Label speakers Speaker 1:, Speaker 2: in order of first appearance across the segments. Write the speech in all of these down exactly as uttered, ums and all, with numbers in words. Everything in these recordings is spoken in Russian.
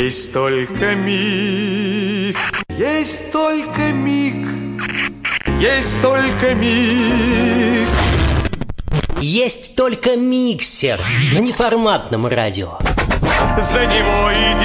Speaker 1: Есть только миг, есть только миг, есть только миг.
Speaker 2: Есть только миксер на неформатном радио.
Speaker 1: За него и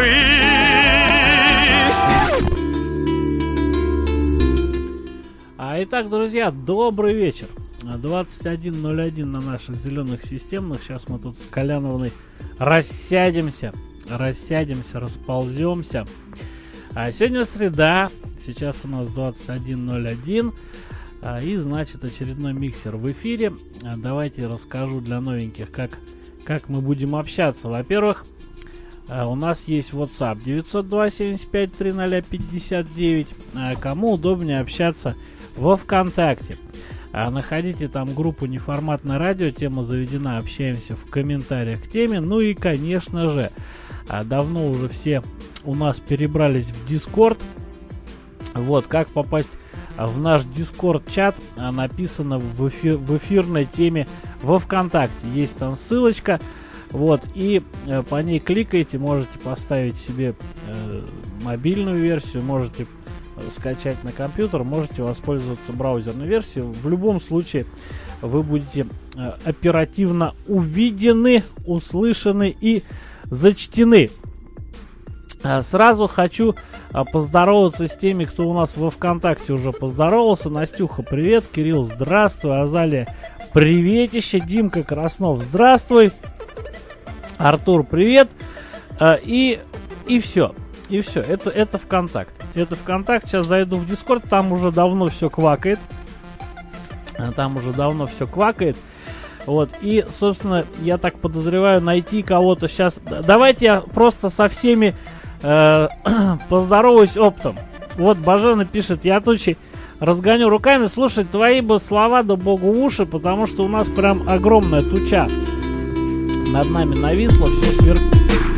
Speaker 1: держись.
Speaker 3: А итак, друзья, добрый вечер. двадцать один ноль один на наших зеленых системных. Сейчас мы тут с Коляновной рассядемся, рассядемся, располземся. А сегодня среда, сейчас у нас двадцать один ноль один. А, и значит очередной миксер в эфире. А, давайте расскажу для новеньких, как, как мы будем общаться. Во-первых, а, у нас есть WhatsApp девятьсот два семьдесят пять триста пятьдесят девять. А, кому удобнее общаться во ВКонтакте. А, находите там группу «Неформатное радио», тема заведена, общаемся в комментариях к теме. Ну и, конечно же, а, давно уже все у нас перебрались в Discord. Вот, как попасть в наш Discord-чат, а, написано в, эфир, в эфирной теме во ВКонтакте. Есть там ссылочка. Вот, и э, по ней кликаете, можете поставить себе э, мобильную версию, можете скачать на компьютер, можете воспользоваться браузерной версией. В любом случае вы будете э, оперативно увидены, услышаны и зачтены. А, сразу хочу а, поздороваться с теми, кто у нас во ВКонтакте уже поздоровался. Настюха, привет. Кирилл, здравствуй. Азалия, приветище. Димка Краснов, здравствуй. Артур, привет. А, и, и все. И все. Это, это ВКонтакт. Это ВКонтакт. Сейчас зайду в Дискорд. Там уже давно все квакает. Там уже давно все квакает. Вот. И, собственно, я так подозреваю, найти кого-то сейчас. Давайте я просто со всеми э, поздороваюсь оптом. Вот Бажена пишет: я тучи разгоню руками. Слушай, твои бы слова да богу в уши, потому что у нас прям огромная туча над нами нависла, все сверху.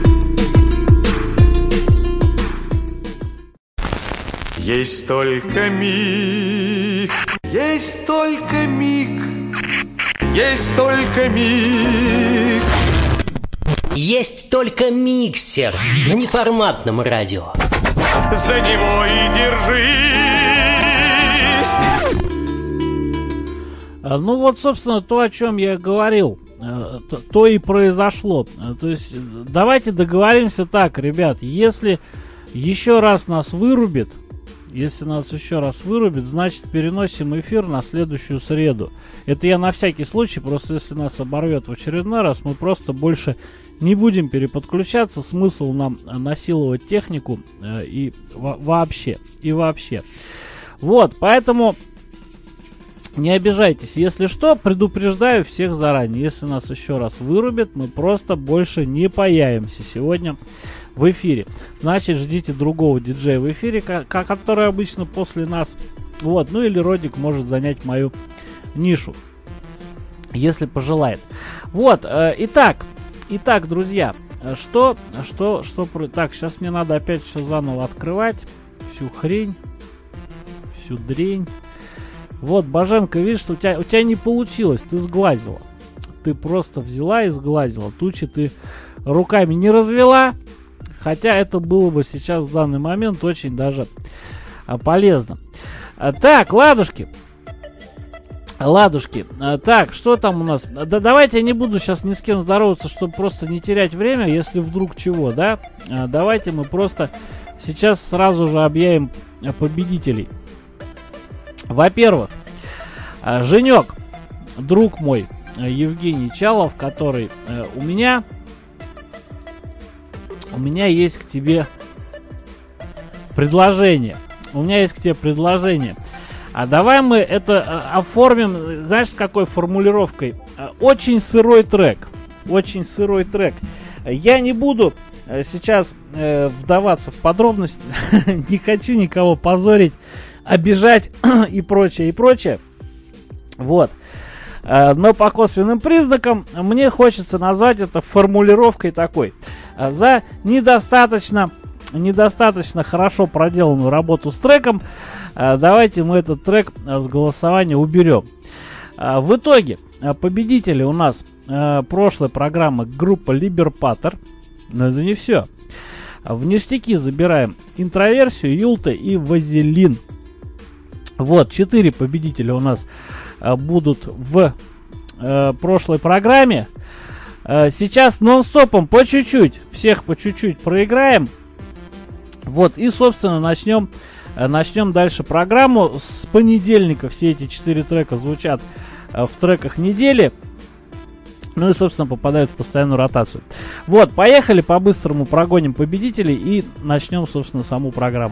Speaker 1: Есть только миг, есть только миг, есть только миг.
Speaker 2: Есть только миксер на неформатном радио.
Speaker 1: За него и держись.
Speaker 3: Ну вот, собственно, то, о чем я говорил, то, то и произошло. То есть давайте договоримся так, ребят. Если еще раз нас вырубит, Если нас еще раз вырубит, значит переносим эфир на следующую среду. Это я на всякий случай, просто если нас оборвет в очередной раз, мы просто больше не будем переподключаться. Смысл нам насиловать технику э, и во- вообще, и вообще. Вот, поэтому не обижайтесь. Если что, предупреждаю всех заранее. Если нас еще раз вырубит, мы просто больше не появимся сегодня в эфире. Значит, ждите другого диджея в эфире, который обычно после нас. Вот, ну или Родик может занять мою нишу, если пожелает. Вот, э, итак, итак, друзья, что, что, что, так, сейчас мне надо опять все заново открывать, всю хрень, всю дрень. Вот, Боженко, видишь, что у тебя, у тебя не получилось, ты сглазила. Ты просто взяла и сглазила. Тучи ты руками не развела. Хотя это было бы сейчас в данный момент очень даже а, полезно. А, так, ладушки. Ладушки. А, так, что там у нас? Да давайте я не буду сейчас ни с кем здороваться, чтобы просто не терять время, если вдруг чего, да? А, давайте мы просто сейчас сразу же объявим победителей. Во-первых, а, Женек, друг мой, Евгений Чалов, который а, у меня... У меня есть к тебе предложение. У меня есть к тебе предложение. А давай мы это а, оформим, знаешь, с какой формулировкой? А, очень сырой трек. Очень сырой трек. Я не буду а, сейчас э, вдаваться в подробности. Не хочу никого позорить, обижать и прочее, и прочее. Вот. А, но по косвенным признакам мне хочется назвать это формулировкой такой. За недостаточно, недостаточно хорошо проделанную работу с треком, давайте мы этот трек с голосования уберем. В итоге победители у нас прошлой программы группа Либерпатер. Но это не все. В ништяки забираем интроверсию, Юлта и Вазелин. Вот, четыре победителя у нас а, будут в а, прошлой программе. А, сейчас нон-стопом по чуть-чуть, всех по чуть-чуть проиграем. Вот, и, собственно, начнем, а, начнем дальше программу. С понедельника все эти четыре трека звучат а, в треках недели. Ну и, собственно, попадают в постоянную ротацию. Вот, поехали, по-быстрому прогоним победителей и начнем, собственно, саму программу.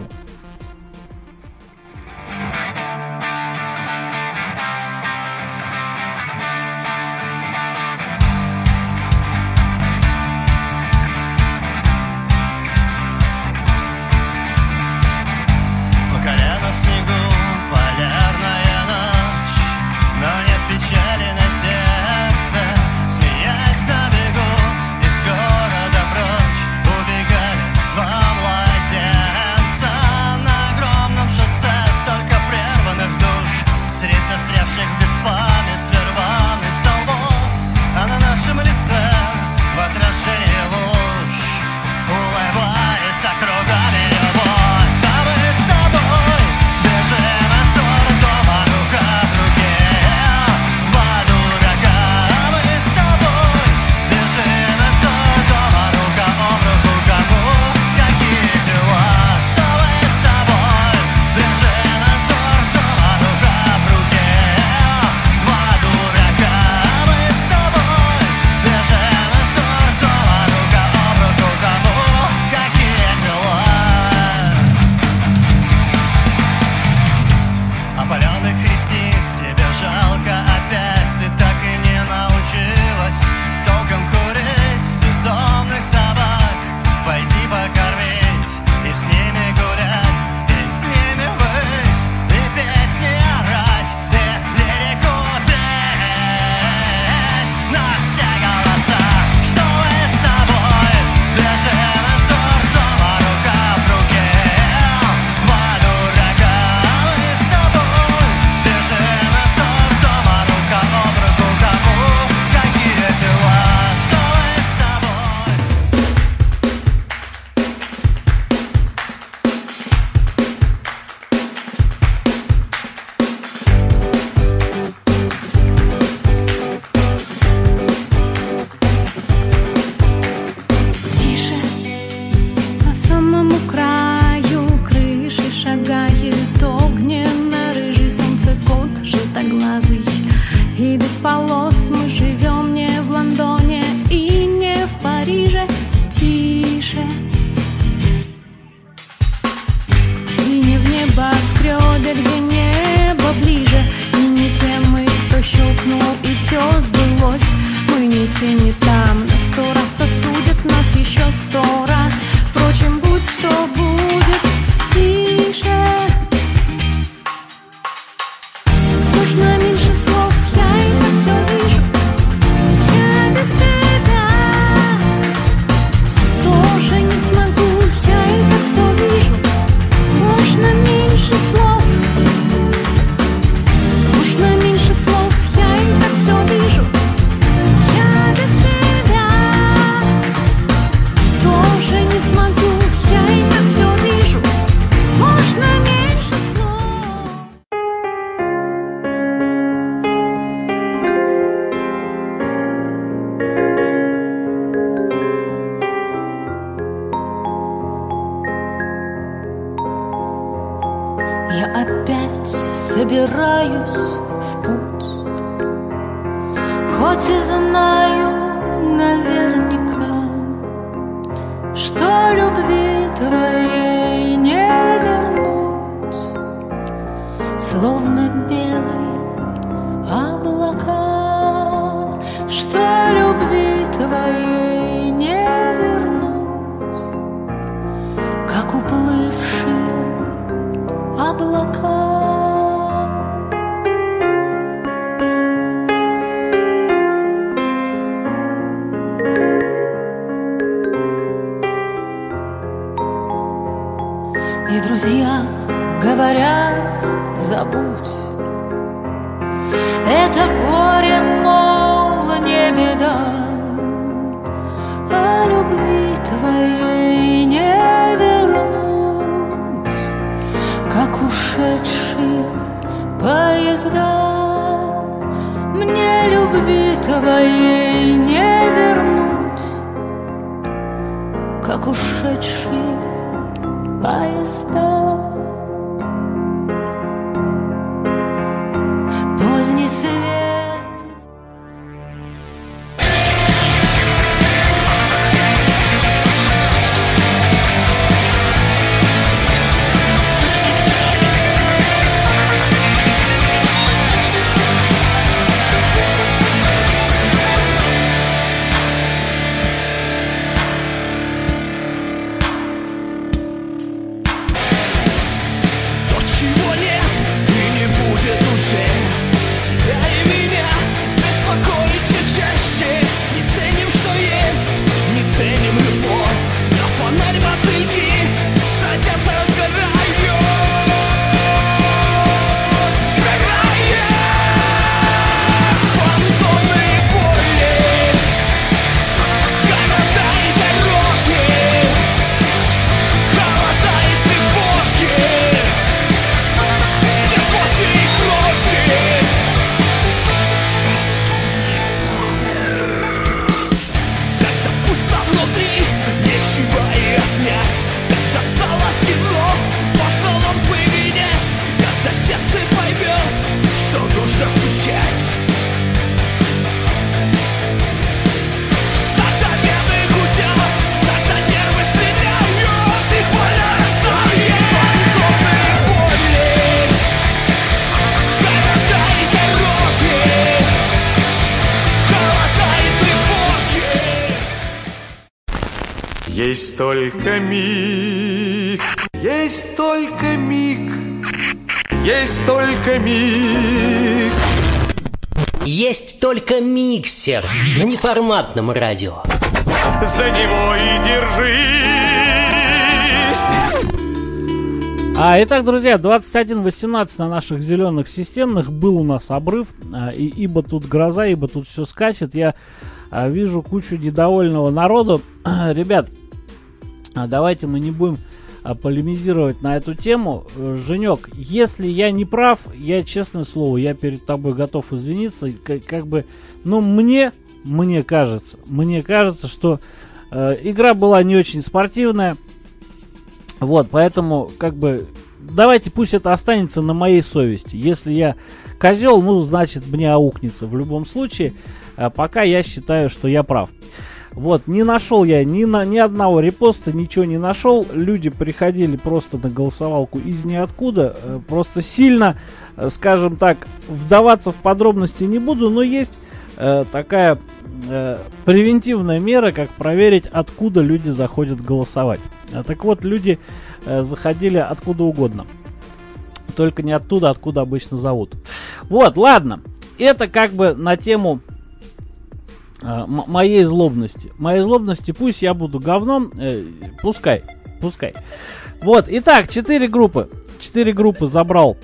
Speaker 4: Собираюсь в путь, хоть и знаю наверняка, что любви твоей не вернуть, словно белые облака, что любви твоей не вернуть, как уплывшие облака. И друзья говорят, забудь, это горе, мол, не беда, а любви твоей не поезда. Мне любви твоей не вернуть, как ушедшие поезда. Поздний свет.
Speaker 1: Есть только миг, есть только миг, есть только миг.
Speaker 2: Есть только миксер на неформатном радио.
Speaker 1: За него и держись.
Speaker 3: А, итак, друзья, двадцать один восемнадцать на наших зеленых системных. Был у нас обрыв, а, и ибо тут гроза, ибо тут все скачет. Я а, вижу кучу недовольного народу. Ребят, а, давайте мы не будем а, полемизировать на эту тему. Женек, если я не прав, я, честное слово, я перед тобой готов извиниться. Как, как бы, ну, мне, мне кажется, мне кажется, что э, игра была не очень спортивная. Вот, поэтому, как бы, давайте пусть это останется на моей совести. Если я козел, ну, значит, мне аукнется в любом случае. А пока я считаю, что я прав. Вот, не нашел я ни, на, ни одного репоста, ничего не нашел. Люди приходили просто на голосовалку из ниоткуда. Просто сильно, скажем так, вдаваться в подробности не буду, но есть э, такая э, превентивная мера, как проверить, откуда люди заходят голосовать. А, так вот, люди э, заходили откуда угодно. Только не оттуда, откуда обычно зовут. Вот, ладно. Это как бы на тему М- моей злобности. Моей злобности, пусть я буду говном, э, пускай, пускай. Вот, итак, четыре группы. Четыре группы забрал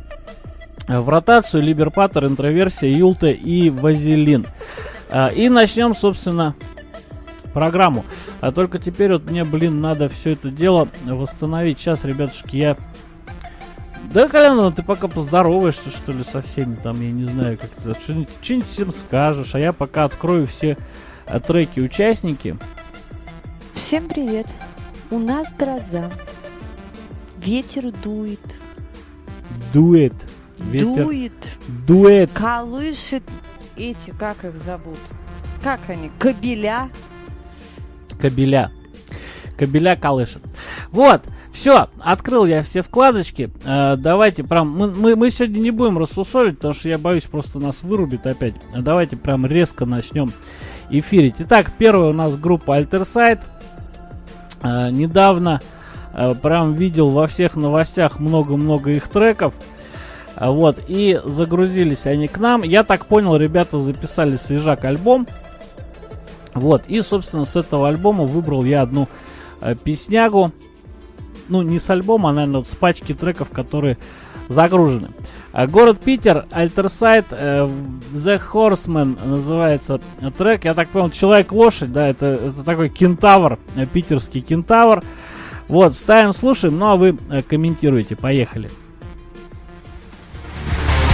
Speaker 3: в ротацию: Либерпатер, Интроверсия, Юлта и Вазелин. Э, и начнем, собственно, программу. А только теперь вот мне, блин, надо все это дело восстановить. Сейчас, ребятушки, я... Да, Колян, ты пока поздороваешься, что ли, со всеми там, я не знаю, как ты что-нибудь, что-нибудь всем скажешь, а я пока открою все а, треки участники.
Speaker 5: Всем привет. У нас гроза. Ветер дует.
Speaker 3: Дует. Ветер.
Speaker 5: Дует.
Speaker 3: Дует.
Speaker 5: Колышет эти, как их зовут? Как они? Кабеля.
Speaker 3: Кабеля. Кабеля колышет. Вот. Все, открыл я все вкладочки. Э, давайте прям... Мы, мы, мы сегодня не будем рассусолить, потому что я боюсь, просто нас вырубит опять. Давайте прям резко начнем эфирить. Итак, первая у нас группа Альтерсайд. Э, недавно э, прям видел во всех новостях много-много их треков. Э, вот, и загрузились они к нам. Я так понял, ребята записали свежак альбом. Вот, и, собственно, с этого альбома выбрал я одну э, песнягу. Ну, не с альбома, а, наверное, вот с пачки треков, которые загружены. А, город Питер, Альтерсайд, э, The Horseman называется трек. Я так понял, Человек-лошадь, да, это, это такой кентавр, э, питерский кентавр. Вот, ставим, слушаем, ну а вы э, комментируйте, поехали.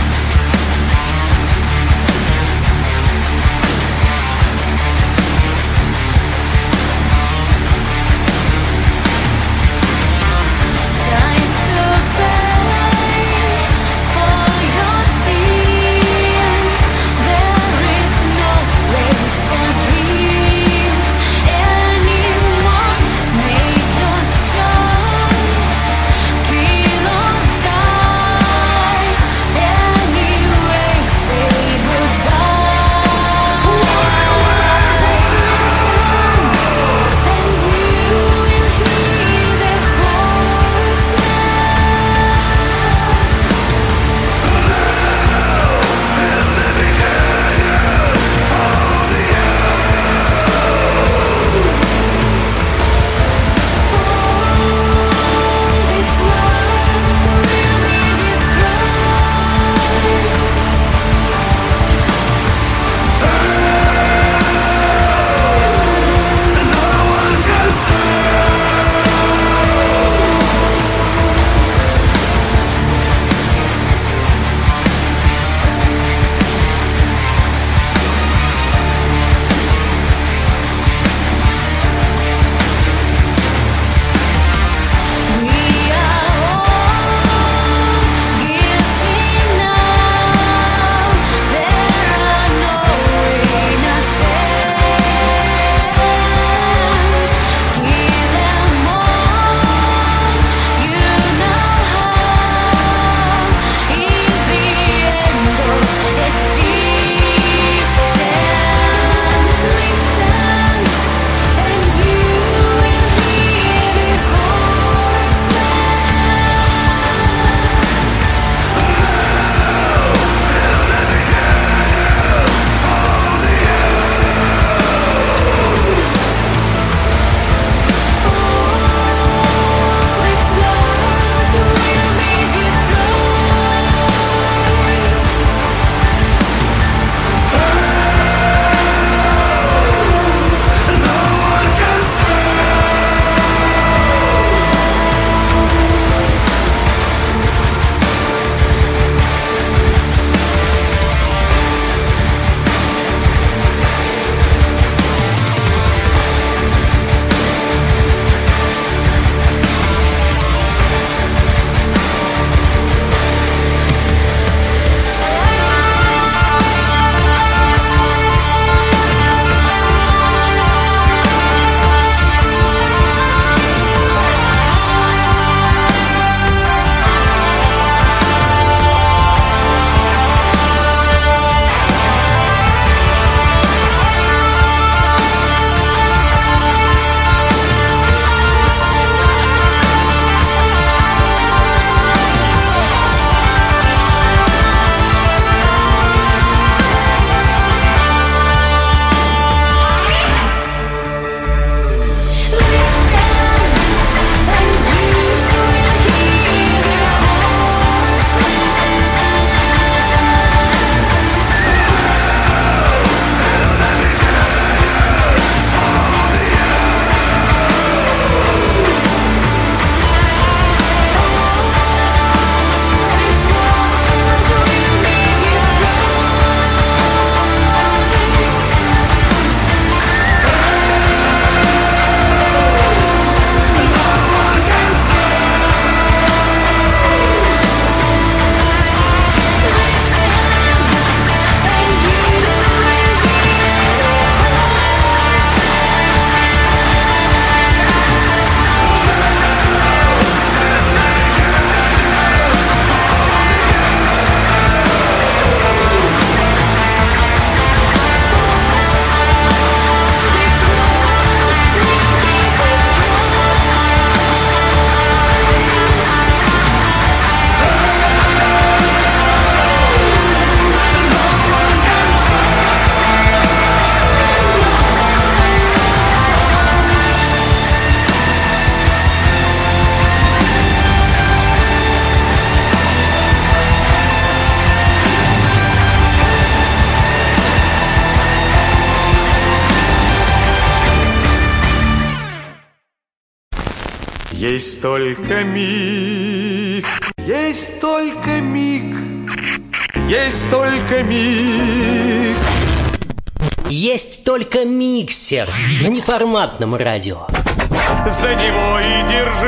Speaker 1: Есть только миг, есть только миг, есть только миг.
Speaker 2: Есть только миксер на неформатном радио.
Speaker 1: За него и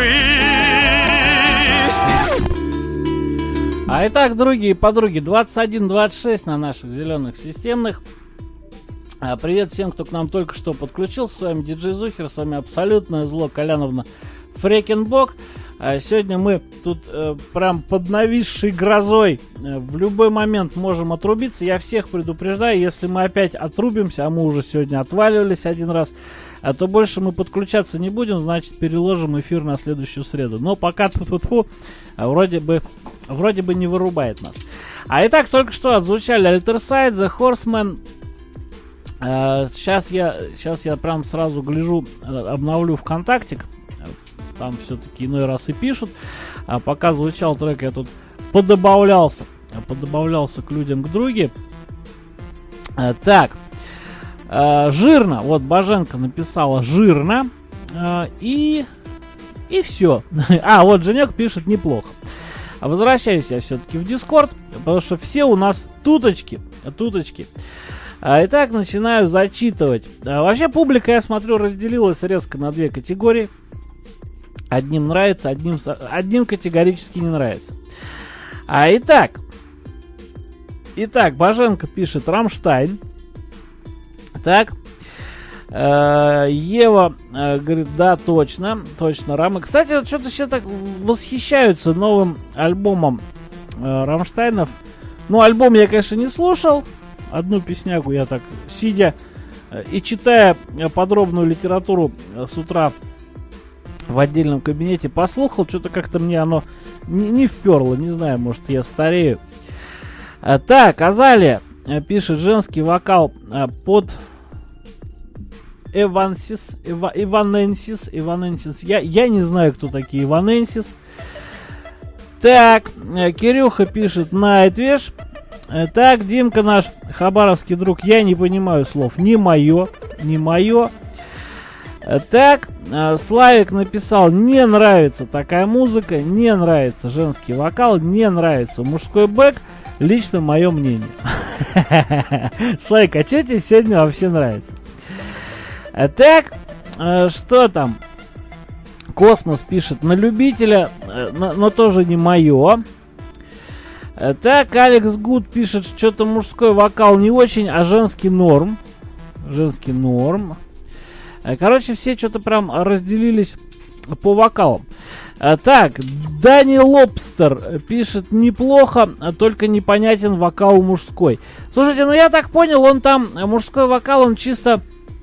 Speaker 1: держись.
Speaker 3: А итак, другие и подруги, двадцать один двадцать шесть на наших зеленых системных. А, привет всем, кто к нам только что подключился. С вами диджей Зухер, с вами абсолютное зло Коляновна Фрекенбок. А сегодня мы тут э, прям под нависшей грозой э, в любой момент можем отрубиться. Я всех предупреждаю, если мы опять отрубимся, а мы уже сегодня отваливались один раз, а то больше мы подключаться не будем, значит переложим эфир на следующую среду. Но пока тьфу-тьфу-тьфу, вроде бы, вроде бы не вырубает нас. А итак, только что отзвучали Alterside, The Horseman. Э, сейчас, я, сейчас я прям сразу гляжу, э, обновлю ВКонтактик. Там все-таки иной раз и пишут. А пока звучал трек, я тут подобавлялся. Подобавлялся к людям, к друге. А, так. А, жирно. Вот Боженко написала жирно. А, и... И все. А, вот Женек пишет неплохо. Возвращаюсь я все-таки в Дискорд. Потому что все у нас туточки. Туточки. А, итак, начинаю зачитывать. А, вообще публика, я смотрю, разделилась резко на две категории. Одним нравится, одним, одним категорически не нравится. А итак, итак, Боженко пишет Рамштайн. Так, э, Ева э, говорит, да, точно, точно, Рамы. Кстати, вот что-то все так восхищаются новым альбомом э, Рамштайнов. Ну, альбом я, конечно, не слушал. Одну песнягу я так, сидя э, и читая подробную литературу э, с утра в отдельном кабинете послухал, что-то как-то мне оно не, не вперло, не знаю, может я старею. А, так, Азалия а, пишет женский вокал а, под Эвансис, Эва, Эваненсис, Эваненсис. Я, я не знаю, кто такие Эваненсис. Так, а, Кирюха пишет Найтвиш. А, так, Димка наш хабаровский друг, я не понимаю слов, не мое, не мое. Так, Славик написал, не нравится такая музыка, не нравится женский вокал, не нравится мужской бэк, лично мое мнение. Славик, а что тебе сегодня вообще нравится? Так, что там? Космос пишет, на любителя, но, но тоже не мое. Так, Алекс Гуд пишет, что-то мужской вокал не очень, а женский норм. Женский норм. Короче, все что-то прям разделились по вокалам. А, так, Дани Лобстер пишет неплохо, только непонятен вокал мужской. Слушайте, ну я так понял, он там, мужской вокал, он чисто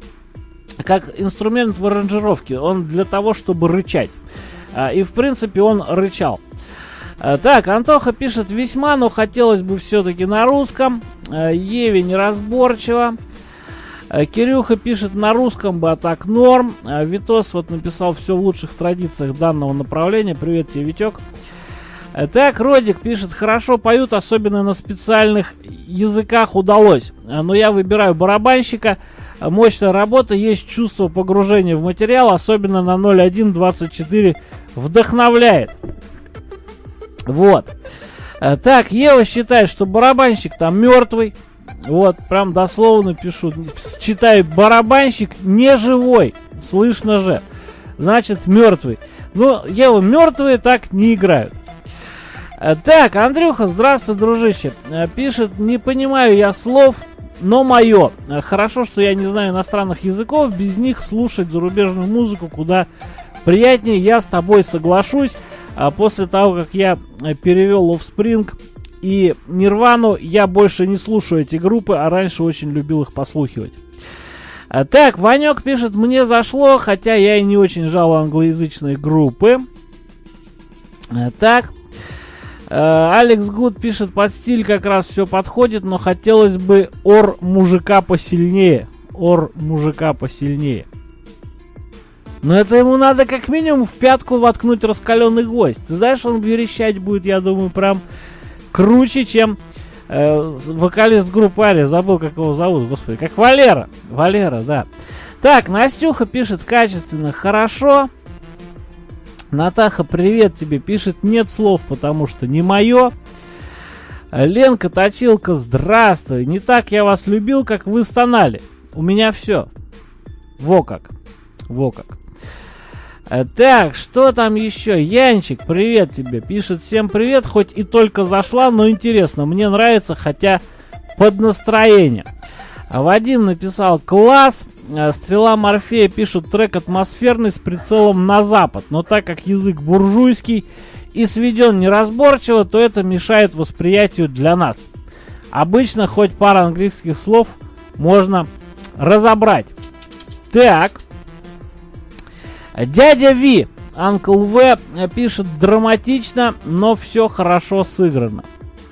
Speaker 3: как инструмент в аранжировке. Он для того, чтобы рычать. А, и в принципе он рычал. А, так, Антоха пишет весьма, но хотелось бы все-таки на русском. А, Еве неразборчиво. Кирюха пишет на русском бы, а так норм. Витос вот написал все в лучших традициях данного направления. Привет тебе, Витек. Так, Родик пишет, хорошо поют, особенно на специальных языках удалось. Но я выбираю барабанщика. Мощная работа, есть чувство погружения в материал, особенно на ноль один двадцать четыре вдохновляет. Вот. Так, Ева считает, что барабанщик там мертвый. Вот, прям дословно пишу, читаю, барабанщик не живой, слышно же, значит мертвый. Ну, Ева, мертвые так не играют. Так, Андрюха, здравствуй, дружище, пишет, не понимаю я слов, но мое. Хорошо, что я не знаю иностранных языков, без них слушать зарубежную музыку куда приятнее, я с тобой соглашусь. А после того, как я перевел Offspring и Нирвану, я больше не слушаю эти группы, а раньше очень любил их послухивать. А, так, Ванек пишет, мне зашло, хотя я и не очень жал англоязычные группы. А, так, а, Алекс Гуд пишет, под стиль как раз все подходит, но хотелось бы ор мужика посильнее. Ор мужика посильнее. Но это ему надо как минимум в пятку воткнуть раскаленный гвоздь. Ты знаешь, он верещать будет, я думаю, прям круче, чем э, вокалист группы Ария. Забыл, как его зовут, господи. Как Валера. Валера, да. Так, Настюха пишет качественно, хорошо. Натаха, привет тебе. Пишет, нет слов, потому что не мое. Ленка Точилка, здравствуй. Не так я вас любил, как вы стонали. У меня все. Во как. Во как. Так, что там еще? Янчик, привет тебе. Пишет, всем привет, хоть и только зашла, но интересно. Мне нравится, хотя под настроение. Вадим написал, класс. Стрела Морфея пишут, трек атмосферный с прицелом на запад. Но так как язык буржуйский и сведен неразборчиво, то это мешает восприятию для нас. Обычно хоть пара английских слов можно разобрать. Так. Дядя Ви, Uncle В, пишет, драматично, но все хорошо сыграно.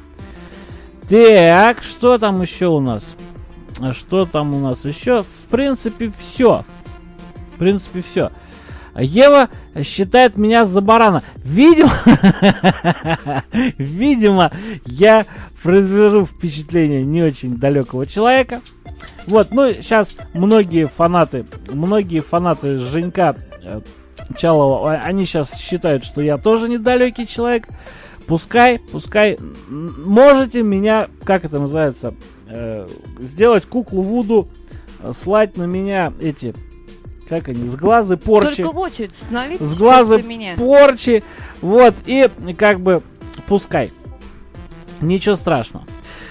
Speaker 3: Так, что там еще у нас? Что там у нас еще? В принципе, все. В принципе, все. Ева считает меня за барана. Видимо, видимо, я произвожу впечатление не очень далекого человека. Вот, ну, сейчас многие фанаты, многие фанаты Женька э, Чалова, они сейчас считают, что я тоже недалекий человек. Пускай, пускай, можете меня, как это называется, э, сделать куклу Вуду, э, слать на меня эти, как они, с глазы порчи.
Speaker 5: Только в очередь становитесь
Speaker 3: с глазы
Speaker 5: после меня.
Speaker 3: порчи, вот, и как бы пускай. Ничего страшного.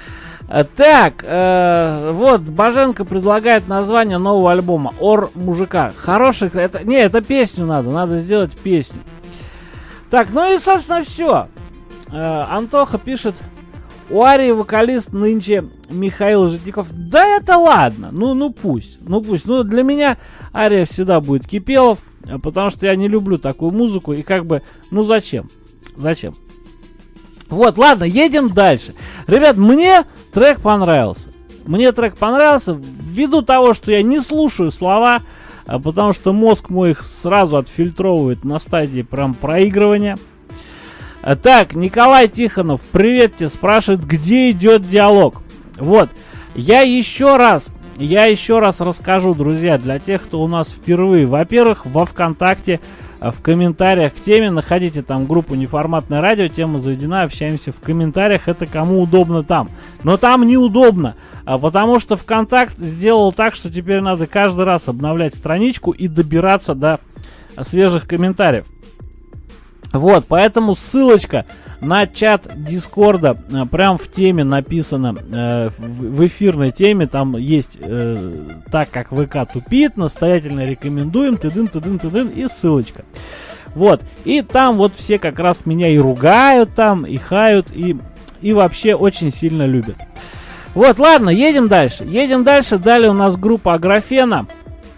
Speaker 3: Так, э, вот, Боженко предлагает название нового альбома «Ор мужика». Хороший, это, не, это песню надо, надо сделать песню. Так, ну и, собственно, все. Э, Антоха пишет, у Арии вокалист нынче Михаил Житников. Да это ладно, ну, ну пусть, ну пусть. Ну, для меня Ария всегда будет Кипелов, потому что я не люблю такую музыку, и как бы, ну зачем, зачем? Вот, ладно, едем дальше. Ребят, мне трек понравился. Мне трек понравился ввиду того, что я не слушаю слова, потому что мозг мой их сразу отфильтровывает на стадии прям проигрывания. Так, Николай Тихонов, привет тебе, спрашивает, где идет диалог. Вот, я еще раз, я еще раз расскажу, друзья, для тех, кто у нас впервые. Во-первых, во ВКонтакте, в комментариях к теме находите там группу «Неформатное радио», тема заведена, общаемся в комментариях, это кому удобно там. Но там неудобно, потому что ВКонтакт сделал так, что теперь надо каждый раз обновлять страничку и добираться до свежих комментариев. Вот, поэтому ссылочка на чат Дискорда э, прям в теме написано, э, в, в эфирной теме, там есть э, так как ВК тупит, настоятельно рекомендуем, тыдын, тыдын, тыдын, и ссылочка. Вот, и там вот все как раз меня и ругают там, и хают, и, и вообще очень сильно любят. Вот, ладно, едем дальше, едем дальше, далее у нас группа Аграфена.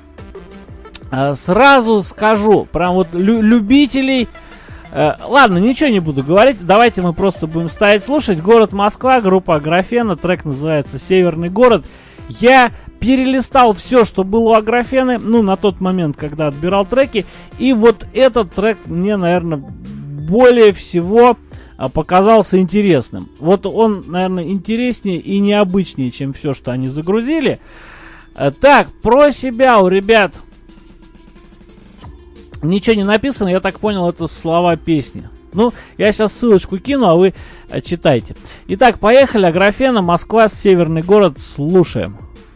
Speaker 3: Э, сразу скажу, прям вот лю- любителей... Uh, ладно, ничего не буду говорить, давайте мы просто будем ставить слушать. Город Москва, группа Аграфена, трек называется «Северный город». Я перелистал все, что было у Аграфены, ну, на тот момент, когда отбирал треки, и вот этот трек мне, наверное, более всего показался интересным. Вот он, наверное, интереснее и необычнее, чем все, что они загрузили. Uh, так, про себя у ребят... Ничего не написано, я так понял, это слова песни. Ну, я сейчас ссылочку кину, а вы а, читайте. Итак, поехали. Аграфена, Москва, Северный город. Слушаем.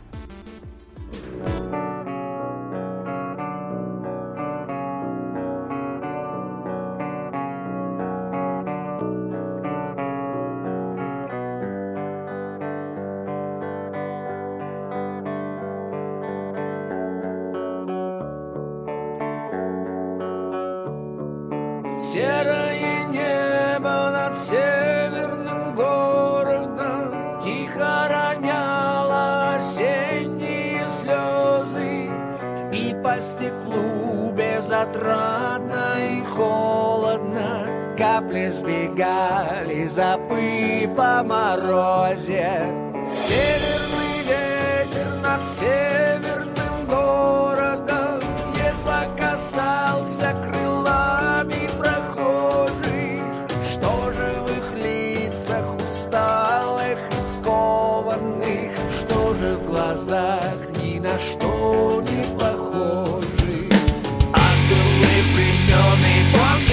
Speaker 6: Серое небо над северным городом тихо роняло осенние слезы, и по стеклу безотрадно и холодно капли сбегали, забыв о морозе. Северный ветер над северным городом едва касался крылами прохожих, что же в их лицах усталых и скованных, что же в глазах ни на что не похожих. Ангелы времен и боги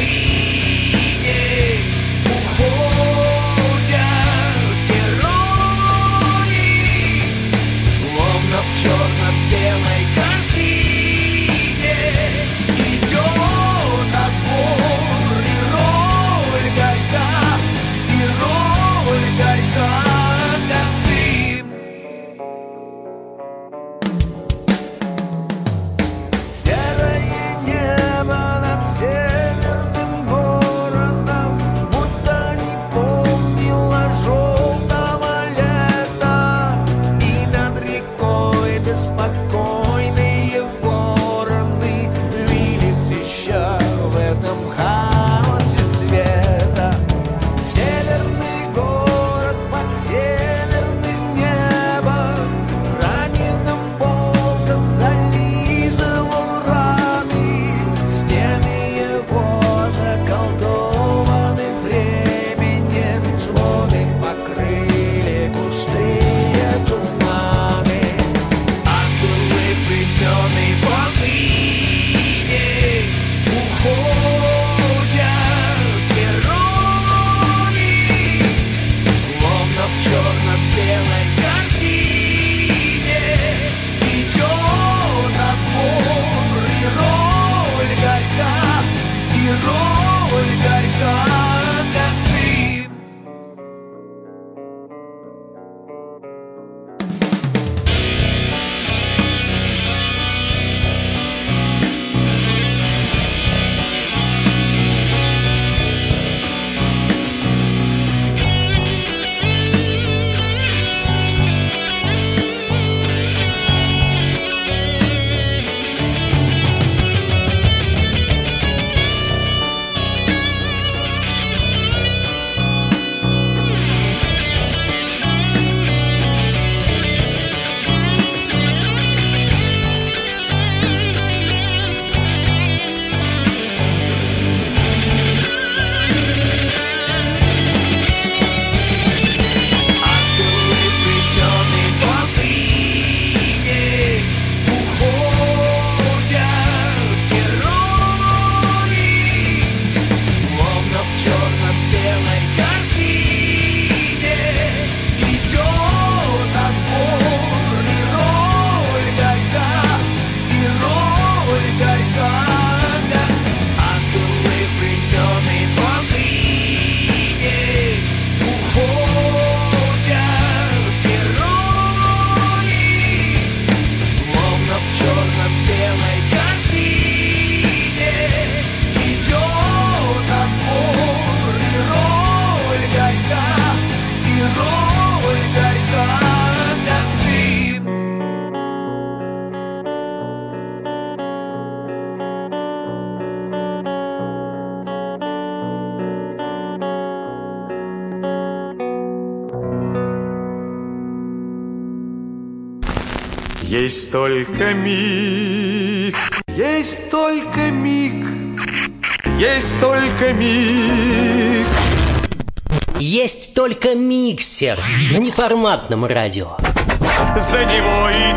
Speaker 1: Есть только миг, есть только миг, есть только миг.
Speaker 2: Есть только миксер на неформатном радио.
Speaker 1: За него и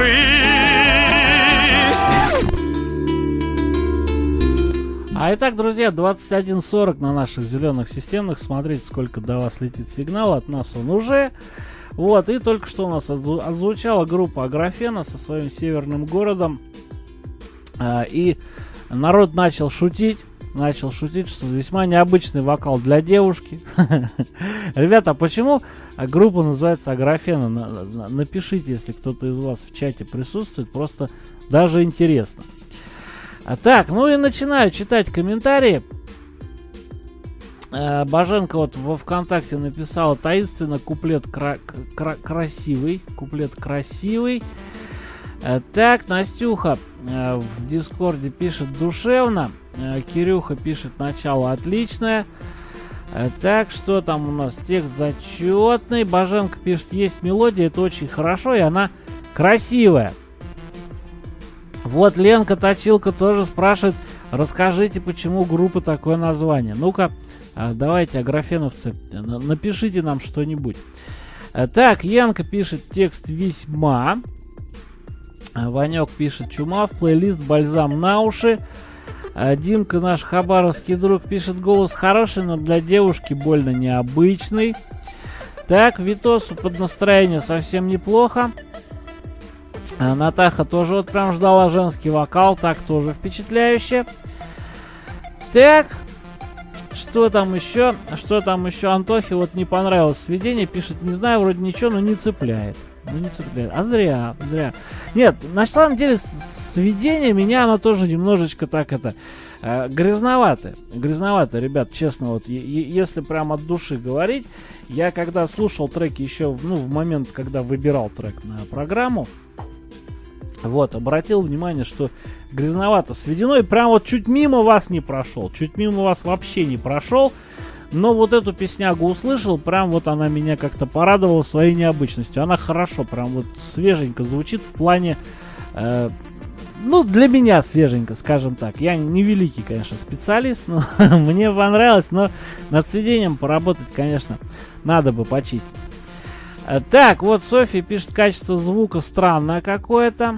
Speaker 1: держись.
Speaker 3: А итак, друзья, двадцать один сорок на наших зеленых системных. Смотрите, сколько до вас летит сигнал. От нас он уже. Вот, и только что у нас отзв- отзвучала группа Аграфена со своим северным городом. А, и народ начал шутить. Начал шутить, что весьма необычный вокал для девушки. Ребята, а почему группа называется Аграфена? Напишите, если кто-то из вас в чате присутствует. Просто даже интересно. А так, ну и начинаю читать комментарии. Э, Боженко вот во ВКонтакте написала таинственно куплет кра- кра- красивый. Куплет красивый. Э, так, Настюха э, в Дискорде пишет душевно. Э, Кирюха пишет начало отличное. Э, так, что там у нас? Текст зачетный. Боженко пишет, есть мелодия, это очень хорошо, и она красивая. Вот Ленка Точилка тоже спрашивает, расскажите, почему группы такое название. Ну-ка, давайте, аграфеновцы, напишите нам что-нибудь. Так, Янка пишет текст весьма. Ванек пишет чума, в плейлист бальзам на уши. Димка, наш хабаровский друг, пишет голос хороший, но для девушки больно необычный. Так, Витосу под настроение совсем неплохо. Натаха тоже вот прям ждала женский вокал, так тоже впечатляюще. Так, что там еще? Что там еще? Антохе вот не понравилось сведение, пишет, не знаю, вроде ничего, но не цепляет. Ну не цепляет. А зря, зря. Нет, на самом деле сведение меня оно тоже немножечко так это э, грязновато. Грязновато, ребят, честно, вот е- если прям от души говорить, я когда слушал треки еще, ну, в момент, когда выбирал трек на программу, вот, обратил внимание, что грязновато сведено, и прям вот чуть мимо вас не прошел, чуть мимо вас вообще не прошел, но вот эту песнягу услышал, прям вот она меня как-то порадовала своей необычностью, она хорошо, прям вот свеженько звучит в плане, э, ну, для меня свеженько, скажем так, я не великий, конечно, специалист, но мне понравилось, но над сведением поработать, конечно, надо бы почистить. Так, вот Софья пишет, качество звука странное какое-то.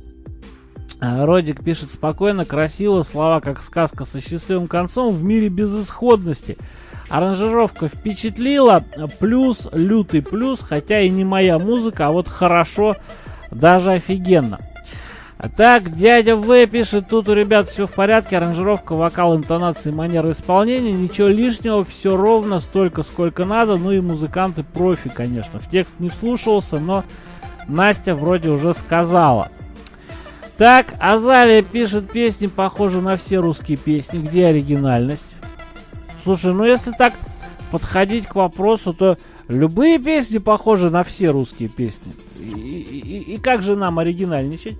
Speaker 3: Родик пишет, спокойно, красиво, слова как сказка со счастливым концом в мире безысходности. Аранжировка впечатлила, плюс, лютый плюс, хотя и не моя музыка, а вот хорошо, даже офигенно. Так, дядя В пишет, тут у ребят все в порядке, аранжировка, вокал, интонации, манера исполнения, ничего лишнего, все ровно, столько, сколько надо, ну и музыканты профи, конечно. В текст не вслушивался, но Настя вроде уже сказала. Так, Азалия пишет, песни похожи на все русские песни, где оригинальность? Слушай, ну если так подходить к вопросу, то любые песни похожи на все русские песни. И, и, и, и как же нам оригинальничать?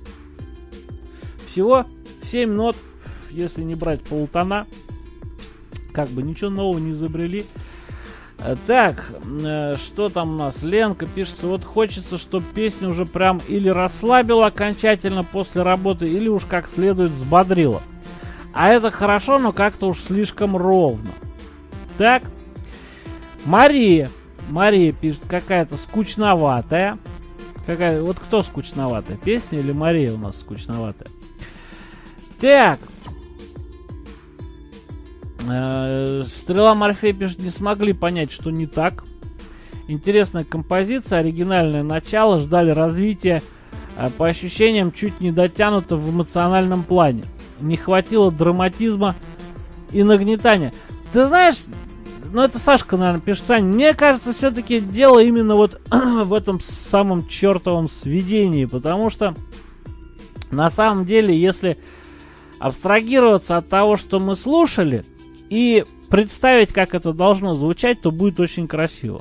Speaker 3: Всего семь нот, если не брать полтона. Как бы ничего нового не изобрели. Так, что там у нас? Ленка пишет, вот хочется, чтобы песня уже прям или расслабила окончательно после работы, или уж как следует взбодрила. А это хорошо, но как-то уж слишком ровно. Так, Мария. Мария пишет, какая-то скучноватая. Какая, вот кто скучноватая? Песня или Мария у нас скучноватая? Так. Э, Стрела Морфей пишет, не смогли понять, что не так. Интересная композиция, оригинальное начало, ждали развития. Э, по ощущениям, чуть не дотянуто в эмоциональном плане. Не хватило драматизма и нагнетания. Ты знаешь, ну это Сашка, наверное, пишет, Сань, мне кажется, все-таки дело именно вот в этом самом чертовом сведении. Потому что на самом деле, если абстрагироваться от того, что мы слушали, и представить, как это должно звучать, то будет очень красиво.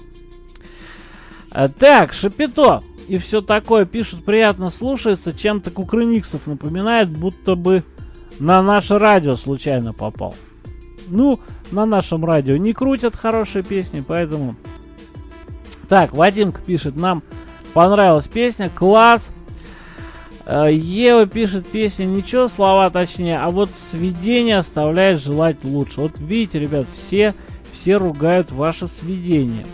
Speaker 3: Так, Шапито и все такое пишут, приятно слушается, чем-то Кукрыниксов напоминает, будто бы на наше радио случайно попал. Ну, на нашем радио не крутят хорошие песни, поэтому... Так, Вадимка пишет, нам понравилась песня, класс. Ева пишет песня, ничего, слова точнее, а вот сведение оставляет желать лучше. Вот видите, ребят, все, все ругают ваше сведение.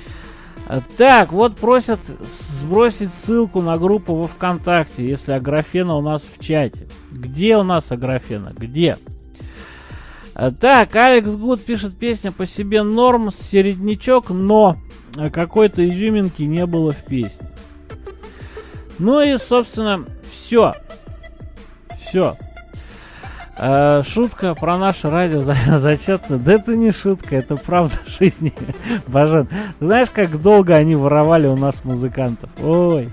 Speaker 3: Так, вот просят сбросить ссылку на группу во ВКонтакте, если Аграфена у нас в чате. Где у нас Аграфена? Где? Так, Алекс Гуд пишет, песня по себе норм, середнячок, но какой-то изюминки не было в песне. Ну и, собственно, все. Все. Э, шутка про наше радио зачетно. Да это не шутка, это правда жизни. Бажен, знаешь, как долго они воровали у нас музыкантов? Ой.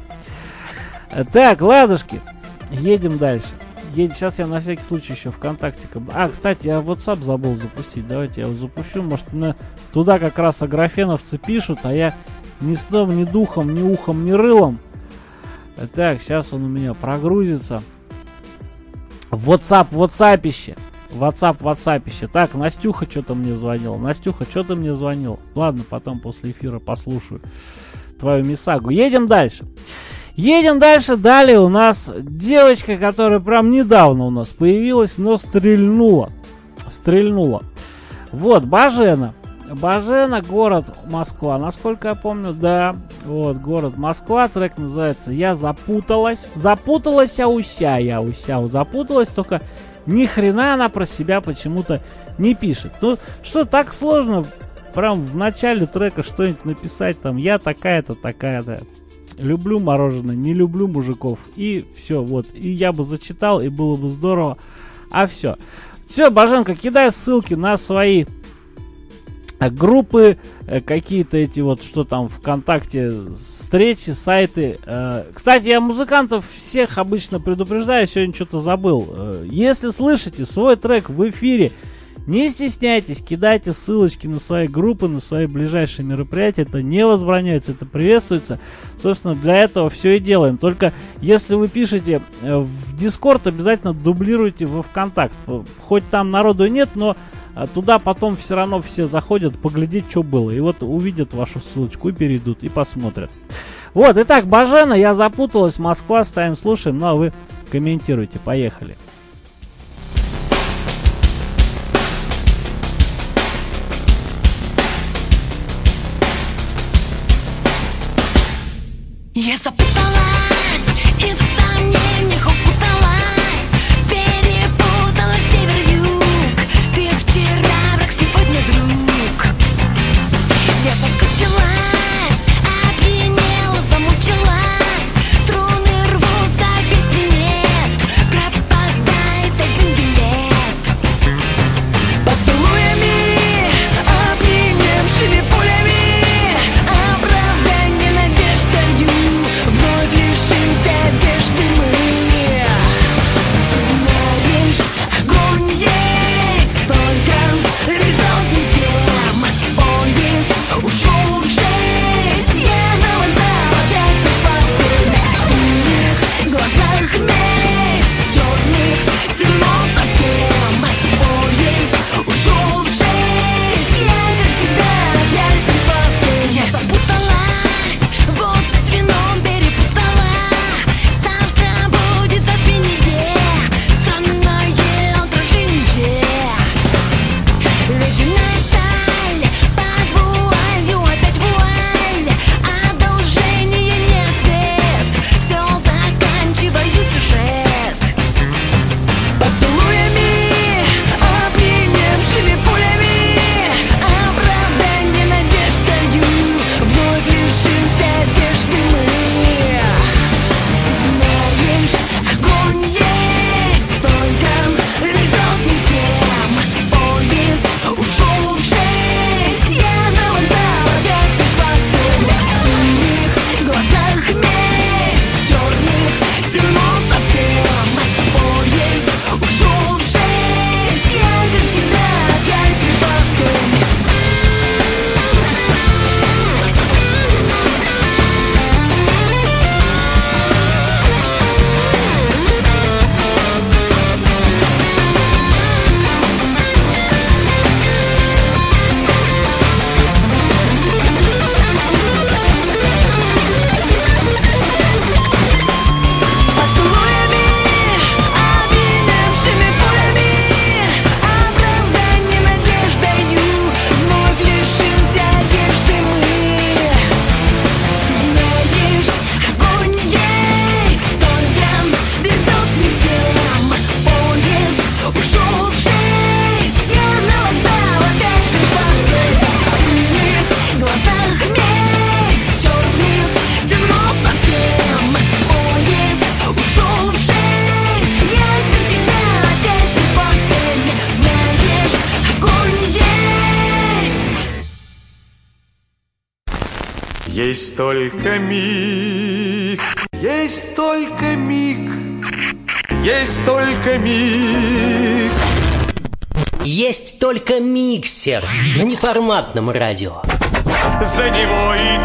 Speaker 3: Так, ладушки. Едем дальше. Едем. Сейчас я на всякий случай еще ВКонтакте. А, кстати, я WhatsApp забыл запустить. Давайте я его запущу. Может, на... туда как раз аграфеновцы пишут, а я ни сном, ни духом, ни ухом, ни рылом. Так, сейчас он у меня прогрузится. WhatsApp, WhatsApp-ище. WhatsApp, WhatsApp-ище. Так, Настюха что-то мне звонила. Настюха, что ты мне звонил? Ладно, потом после эфира послушаю твою мисагу. Едем дальше. Едем дальше. Далее у нас девочка, которая прям недавно у нас появилась, но стрельнула. Стрельнула. Вот, Бажена. Бажена, город Москва. Насколько я помню, да. Вот, город Москва. Трек называется «Я запуталась». Запуталась, а уся, я уся. Запуталась, только ни хрена она про себя почему-то не пишет. Ну, что так сложно прям в начале трека что-нибудь написать там. Я такая-то, такая-то. Люблю мороженое, не люблю мужиков. И все, вот. И я бы зачитал, и было бы здорово. А все. Все, Баженка, кидай ссылки на свои группы, какие-то эти вот, что там ВКонтакте, встречи, сайты. Кстати, я музыкантов всех обычно предупреждаю, сегодня что-то забыл. Если слышите свой трек в эфире, не стесняйтесь, кидайте ссылочки на свои группы, на свои ближайшие мероприятия. Это не возбраняется, это приветствуется. Собственно, для этого все и делаем. Только если вы пишете в Discord, обязательно дублируйте во ВКонтакт. Хоть там народу нет, но туда потом все равно все заходят поглядеть, что было. И вот увидят вашу ссылочку и перейдут, и посмотрят. Вот, итак, Бажена, я запуталась, Москва, ставим, слушаем. Ну а вы комментируйте, поехали.
Speaker 7: Я запуталась и в сомнениях укуталась, перепутала север-юг. Ты вчера враг, сегодня друг. Я соскучилась, опьянела, замучилась. Струны рвутся, песни нет, пропадает один билет. Поцелуями, опьяневшими пулями, оправдание надеждою. Вновь
Speaker 1: Есть только миг, есть только миг, есть только миг.
Speaker 2: Есть только миксер на неформатном радио.
Speaker 1: За него и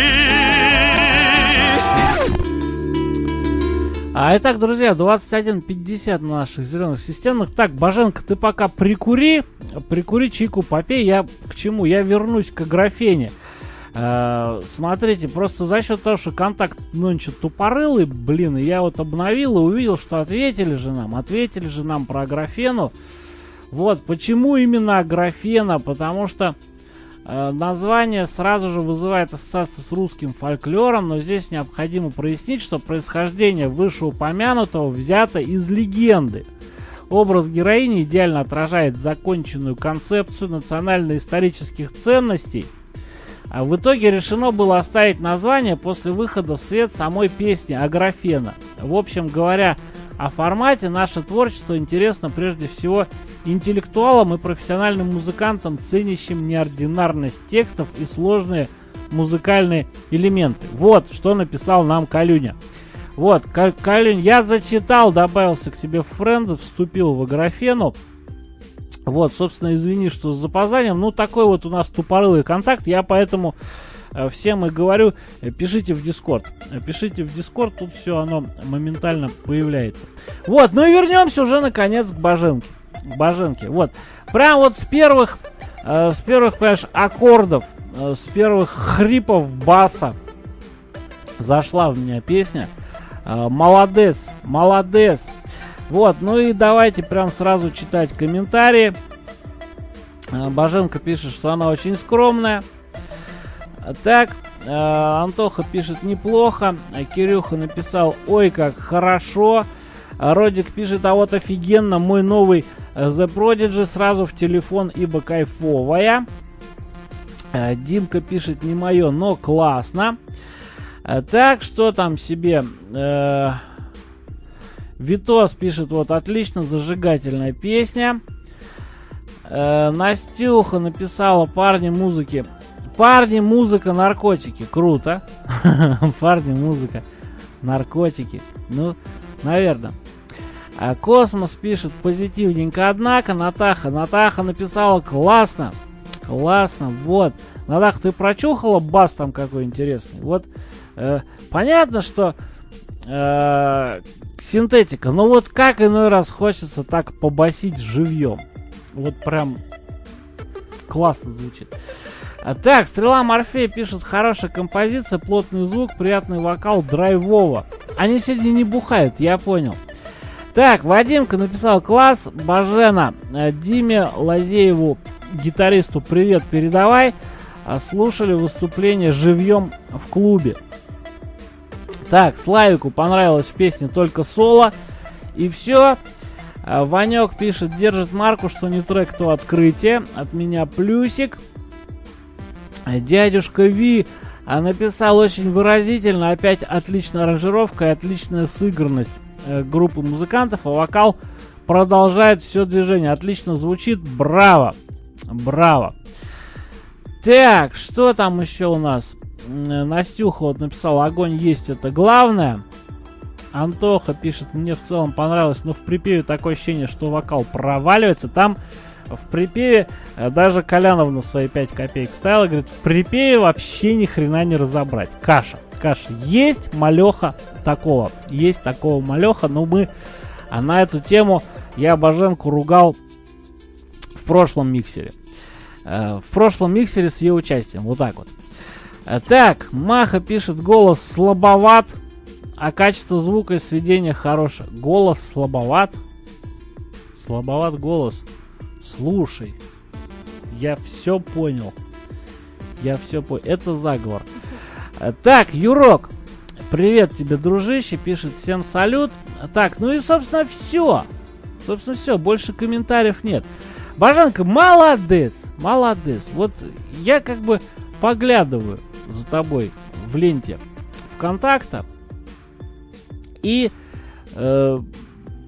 Speaker 1: держись.
Speaker 3: А итак, друзья, двадцать один пятьдесят на наших зеленых системных. Так, Боженко, ты пока прикури, прикури, чайку попей. Я к чему? Я вернусь к Аграфене. Uh, смотрите, просто за счет того, что контакт нынче тупорылый, блин, я вот обновил и увидел, что ответили же нам, ответили же нам про Аграфену. Вот, почему именно Аграфена? Потому что uh, название сразу же вызывает ассоциацию с русским фольклором, но здесь необходимо прояснить, что происхождение вышеупомянутого взято из легенды. Образ героини идеально отражает законченную концепцию национально-исторических ценностей. А в итоге решено было оставить название после выхода в свет самой песни «Аграфена». В общем говоря, о формате наше творчество интересно прежде всего интеллектуалам и профессиональным музыкантам, ценящим неординарность текстов и сложные музыкальные элементы. Вот что написал нам Калюня. Вот, Калюнь, я зачитал, добавился к тебе в френды, вступил в Аграфену. Вот, собственно, извини, что с запозданием. Ну, такой вот у нас тупорылый контакт. Я поэтому э, всем и говорю, э, пишите в Discord. Э, пишите в Discord, тут все оно моментально появляется. Вот, ну и вернемся уже, наконец, к Боженке. К Боженке. Вот, прям вот с первых, э, с первых, понимаешь, аккордов, э, с первых хрипов баса зашла в меня песня. Э, молодец, молодец. Вот, ну и давайте прям сразу читать комментарии. Боженко пишет, что она очень скромная. Так, Антоха пишет неплохо. Кирюха написал, ой, как хорошо. Родик пишет, а вот офигенно, мой новый The Prodigy сразу в телефон, ибо кайфовая. Димка пишет, не мое, но классно. Так, что там себе... Витос пишет, вот, отлично, зажигательная песня. Э, Настюха написала, парни, музыки. Парни, музыка, наркотики. Круто. Парни, музыка, наркотики. Ну, наверное. А Космос пишет, позитивненько, однако. Натаха, Натаха написала, классно. Классно, вот. Натаха, ты прочухала бас там какой интересный? Вот, э, понятно, что... Э, синтетика, но вот как иной раз хочется так побасить живьем. Вот прям классно звучит. А, так, Стрела Морфея пишет, хорошая композиция, плотный звук, приятный вокал, драйвово. Они сегодня не бухают, я понял. Так, Вадимка написал, класс, Божена, Диме Лазееву, гитаристу, привет передавай. Слушали выступление живьем в клубе. Так, Славику понравилась в песне только соло. И все. Ванек пишет, держит марку, что не трек, то открытие. От меня плюсик. Дядюшка Ви написал очень выразительно. Опять отличная аранжировка и отличная сыгранность группы музыкантов. А вокал продолжает все движение. Отлично звучит. Браво. Браво. Так, что там еще у нас? Настюха вот написала, огонь есть, это главное. Антоха пишет, мне в целом понравилось, но в припеве такое ощущение, что вокал проваливается. Там в припеве даже Коляновна свои пять копеек ставила, говорит, в припеве вообще ни хрена не разобрать. Каша, каша. Есть малеха такого, есть такого малеха, но мы а на эту тему я Боженку ругал в прошлом миксере. В прошлом миксере с ее участием, вот так вот. Так, Маха пишет, голос слабоват, а качество звука и сведения хорошее. Голос слабоват? Слабоват голос. Слушай, я все понял. Я все понял. Это заговор. Так, Юрок, привет тебе, дружище, пишет, всем салют. Так, ну и, собственно, все. Собственно, все, больше комментариев нет. Боженко, молодец, молодец. Вот я как бы поглядываю за тобой в ленте ВКонтакта. И э,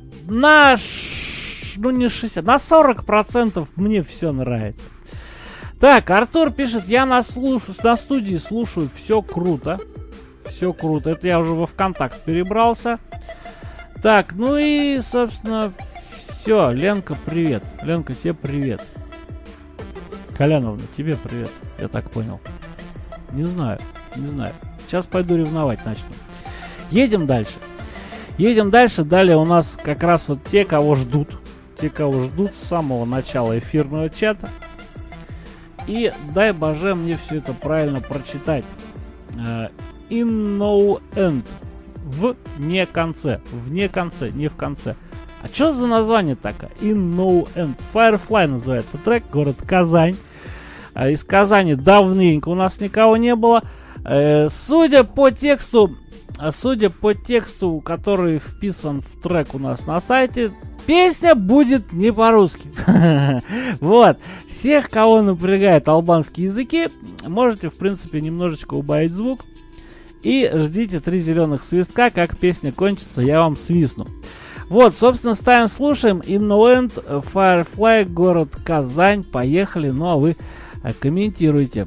Speaker 3: на, ш, ну не шестьдесят, на сорок процентов мне все нравится. Так, Артур пишет, я на, слуш... на студии слушаю, все круто. Все круто. Это я уже во ВКонтакт перебрался. Так, ну и, собственно, все. Ленка, привет. Ленка, тебе привет. Коляновна, тебе привет. Я так понял. Не знаю, не знаю. Сейчас пойду ревновать начну. Едем дальше. Едем дальше. Далее у нас как раз вот те, кого ждут. Те, кого ждут с самого начала эфирного чата. И дай боже мне все это правильно прочитать. Uh, in no end. В не конце. В не конце, не в конце. А что за название такое? In no end. Firefly называется трек. Город Казань. Uh, из Казани давненько у нас никого не было. Uh, судя по тексту, uh, судя по тексту, который вписан в трек у нас на сайте, песня будет не по-русски. Вот. Всех, кого напрягает албанские языки, можете, в принципе, немножечко убавить звук. И ждите три зеленых свистка, как песня кончится, я вам свистну. Вот, собственно, ставим, слушаем. In no end, Firefly, город Казань. Поехали. Ну, а вы комментируйте.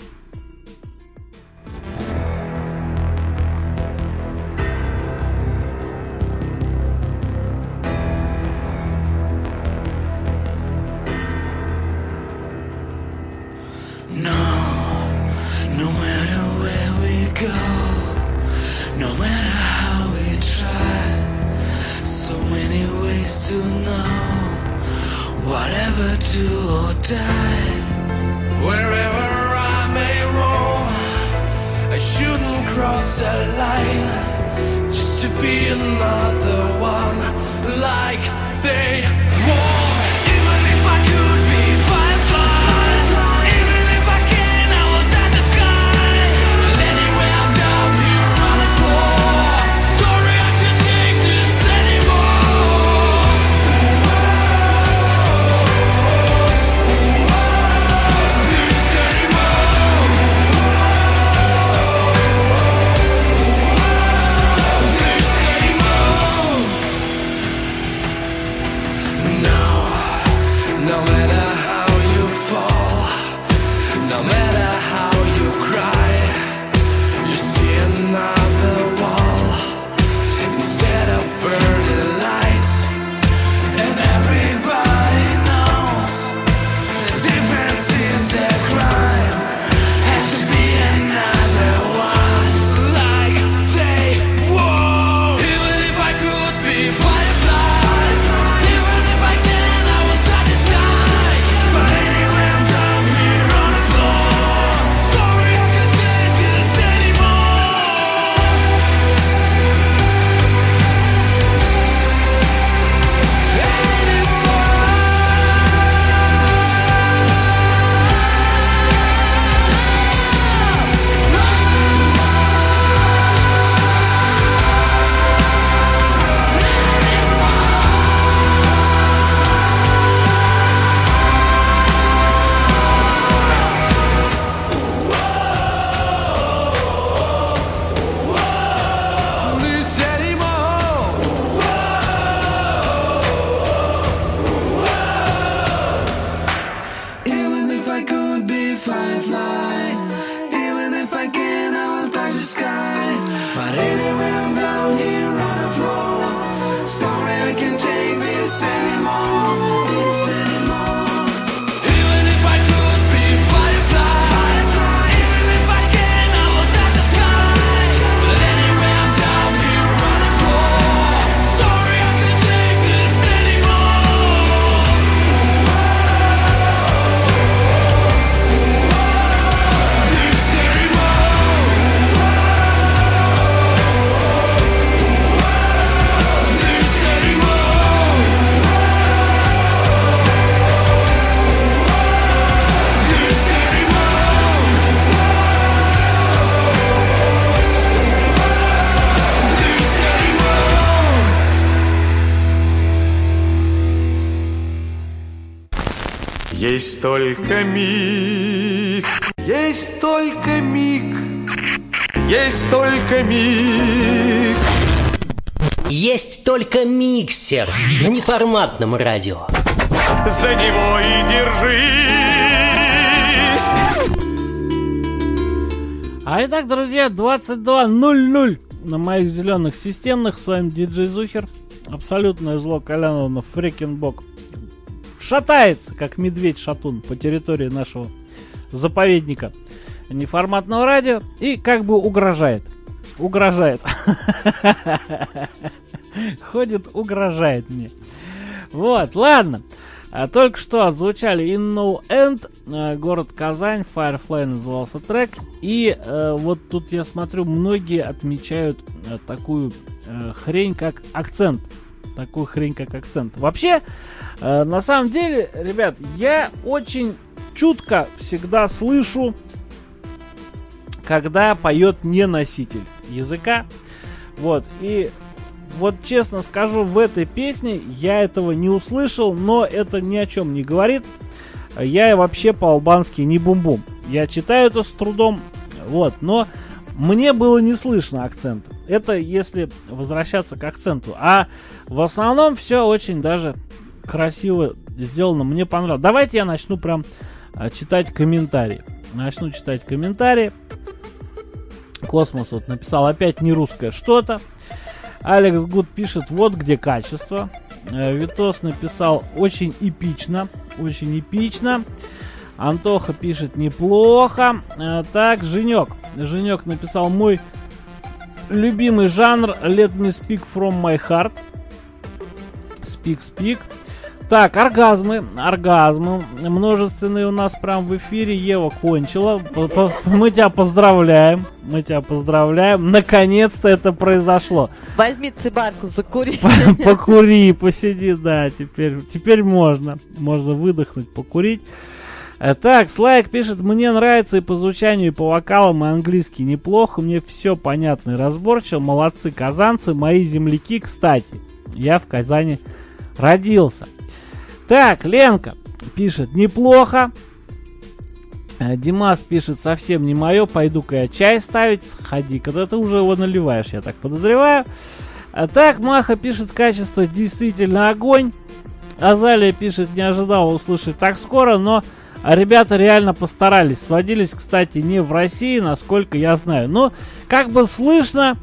Speaker 1: Есть только миг, есть только миг, есть только миг.
Speaker 2: Есть только миксер на неформатном радио.
Speaker 1: За него и держись,
Speaker 3: А итак, друзья, двадцать два ноль ноль на моих зеленых системных. С вами диджей Зухер. Абсолютное зло Коляновна Фрекенбок шатается, как медведь-шатун, по территории нашего заповедника неформатного радио. И как бы угрожает. Угрожает. Ходит, угрожает мне. Вот, ладно. А, только что отзвучали In No End, э, город Казань, Firefly назывался трек. И э, вот тут я смотрю, многие отмечают э, такую э, хрень, как акцент. Такую хрень, как акцент. Вообще, э, на самом деле, ребят, я очень чутко всегда слышу, когда поет не носитель языка. Вот, и... Вот честно скажу, в этой песне я этого не услышал, но это ни о чем не говорит. Я вообще по-албански не бум-бум. Я читаю это с трудом, вот, но мне было не слышно акцента. Это если возвращаться к акценту. А в основном все очень даже красиво сделано. Мне понравилось. Давайте я начну прям а, читать комментарии. Начну читать комментарии. Космос вот написал опять не русское что-то. Алекс Гуд пишет, вот где качество. Витос написал, очень эпично. Очень эпично. Антоха пишет, неплохо. Так, Женек. Женек написал, мой любимый жанр Let me speak from my heart. Speak, speak. Так, оргазмы. Оргазмы. Множественные у нас прям в эфире. Ева кончила. Мы тебя поздравляем. Мы тебя поздравляем. Наконец-то это произошло.
Speaker 5: Возьми цибарку, закури.
Speaker 3: Покури, посиди, да, теперь, теперь можно. Можно выдохнуть, покурить. Так, Слайк пишет, мне нравится и по звучанию, и по вокалам, и английский неплохо. Мне все понятно и разборчиво. Молодцы казанцы, мои земляки, кстати. Я в Казани родился. Так, Ленка пишет, неплохо. Димас пишет, совсем не мое, пойду-ка я чай ставить, сходи, когда ты уже его наливаешь, я так подозреваю. А так, Маха пишет, качество действительно огонь. Азалия пишет, не ожидал услышать так скоро, но ребята реально постарались. Сводились, кстати, не в России, насколько я знаю. Но как бы слышно,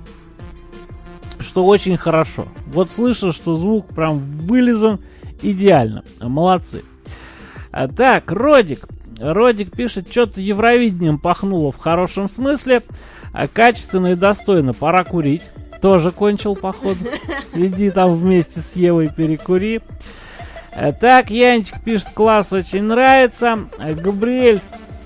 Speaker 3: что очень хорошо. Вот слышно, что звук прям вылизан идеально. Молодцы. А так, Родик. Родик пишет, что-то Евровидением пахнуло в хорошем смысле. А качественно и достойно. Пора курить. Тоже кончил, походу. Иди там вместе с Евой перекури. А так, Янчик пишет, класс, очень нравится. А Габриэль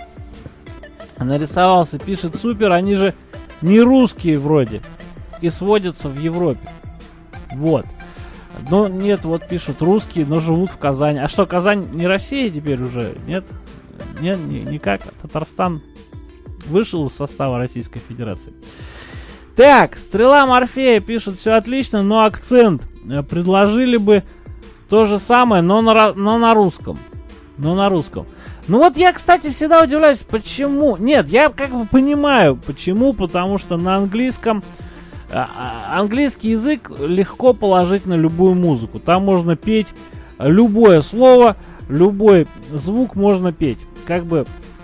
Speaker 3: нарисовался, пишет, супер. Они же не русские вроде. И сводятся в Европе. Вот. Но нет, вот пишут, русские, но живут в Казани. А что, Казань не Россия теперь уже? Нет? Нет, ни, никак. Татарстан вышел из состава Российской Федерации. Так, Стрела Морфея пишет, все отлично, но акцент. Предложили бы то же самое, но на, но на русском. Но на русском. Ну вот я, кстати, всегда удивляюсь, почему. Нет, я как бы понимаю, почему. Потому что на английском... Английский язык легко положить на любую музыку. Там можно петь любое слово, любой звук можно петь. Как бы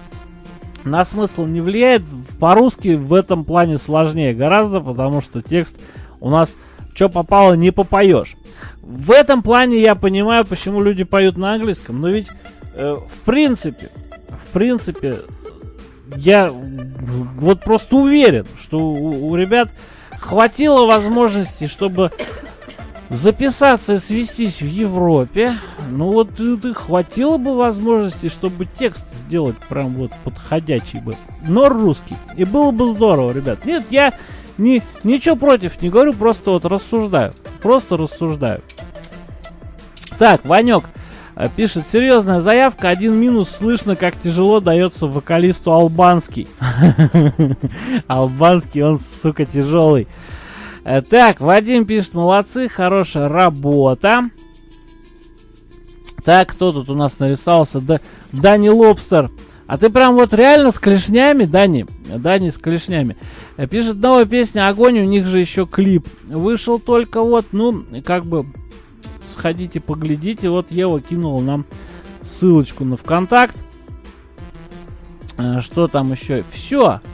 Speaker 3: на смысл не влияет. По-русски в этом плане сложнее гораздо, потому что текст у нас что попало не попоешь. В этом плане я понимаю, почему люди поют на английском. Но ведь э, в принципе, в принципе, я вот просто уверен, что у, у ребят хватило возможности, чтобы записаться и свестись в Европе. Ну вот и хватило бы возможности, чтобы текст сделать прям вот подходящий бы, но русский. И было бы здорово, ребят. Нет, я ни, ничего против не говорю, просто вот рассуждаю. Просто рассуждаю. Так, Ванек пишет, серьезная заявка, один минус, слышно, как тяжело дается вокалисту албанский. Албанский, он, сука, тяжелый. Так, Вадим пишет, молодцы, хорошая работа. Так, кто тут у нас нарисовался? Да, Дани Лобстер. А ты прям вот реально с клешнями, Дани? Дани с клешнями. Пишет, новая песня «Огонь», у них же еще клип вышел только вот, ну, как бы... Сходите, поглядите. Вот Ева кинула нам ссылочку на ВКонтакт. Что там еще? Все.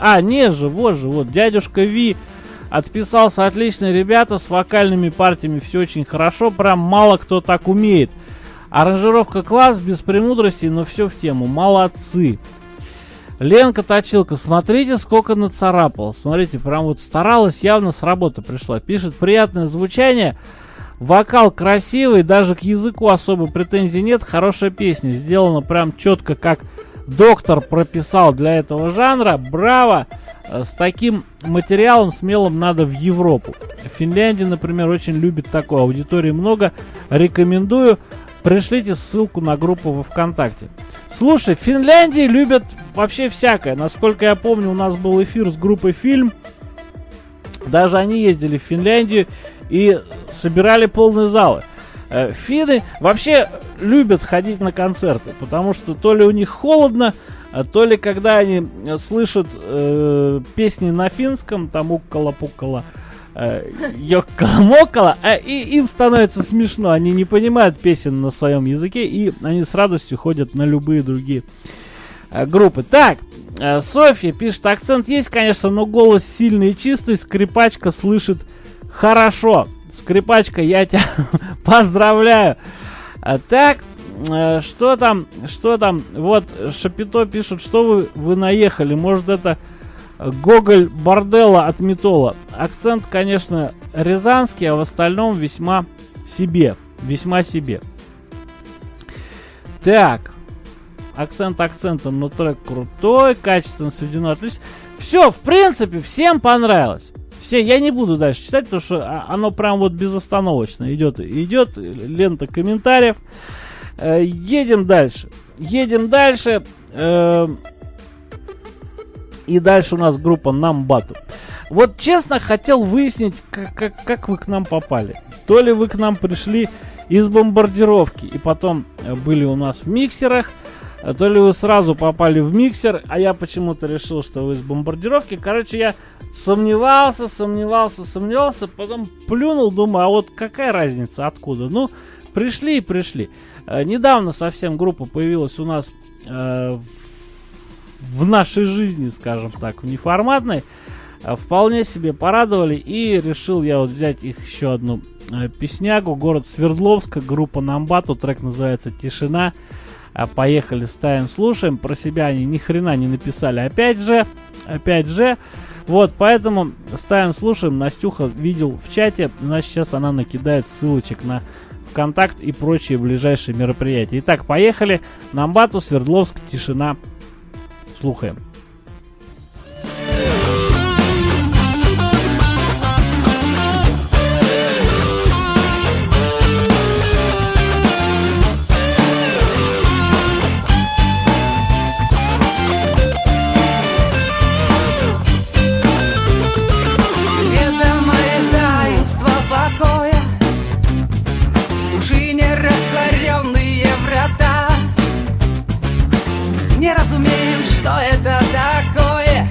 Speaker 3: А, не же, вот же, вот, дядюшка Ви отписался. Отличные ребята, с вокальными партиями все очень хорошо. Прям мало кто так умеет. Аранжировка класс, без премудростей, но все в тему. Молодцы. Ленка Точилка, смотрите, сколько нацарапал. Смотрите, прям вот старалась, явно с работы пришла. Пишет, приятное звучание, вокал красивый, даже к языку особо претензий нет. Хорошая песня, сделана прям четко, как доктор прописал для этого жанра. Браво! С таким материалом смелым надо в Европу. Финляндия, например, очень любит такое. Аудитории много. Рекомендую. Пришлите ссылку на группу во ВКонтакте. Слушай, в Финляндии любят вообще всякое. Насколько я помню, у нас был эфир с группой «Фильм». Даже они ездили в Финляндию и собирали полные залы. Э, финны вообще любят ходить на концерты, потому что то ли у них холодно, то ли когда они слышат э, песни на финском, там уккала-пуккала, э, ёккала-моккала, э, и им становится смешно, они не понимают песен на своем языке, и они с радостью ходят на любые другие э, группы. Так, э, Софья пишет, акцент есть, конечно, но голос сильный и чистый, скрипачка слышит хорошо. Скрипачка, я тебя поздравляю. А, так, что там, что там, вот Шапито пишет, что вы, вы наехали, может это Гоголь борделла от Метола. Акцент, конечно, рязанский, а в остальном весьма себе, весьма себе. Так, акцент акцентом, но трек крутой, качественно сведено, отлично. Все, в принципе, всем понравилось. Все, я не буду дальше читать, потому что оно прям вот безостановочно идет, идет лента комментариев. Э, едем дальше. Едем дальше. Э, и дальше у нас группа Намбату. Вот честно хотел выяснить, как, как, как вы к нам попали. То ли вы к нам пришли из бомбардировки и потом были у нас в миксерах, то ли вы сразу попали в миксер, а я почему-то решил, что вы из бомбардировки. Короче, я сомневался, сомневался, сомневался, потом плюнул, думаю, а вот какая разница, откуда? Ну, пришли и пришли. Э, недавно совсем группа появилась у нас э, в нашей жизни, скажем так, в неформатной. Э, вполне себе порадовали, и решил я вот взять их еще одну э, песнягу. Город Свердловска, группа Намбату, трек называется «Тишина». А поехали, ставим, слушаем. Про себя они ни хрена не написали. Опять же, опять же. Вот, поэтому ставим, слушаем. Настюха видел в чате. Значит, сейчас она накидает ссылочек на ВКонтакт и прочие ближайшие мероприятия. Итак, поехали. Намбату, Свердловск, «Тишина». Слухаем.
Speaker 8: Не разумеем, что это такое.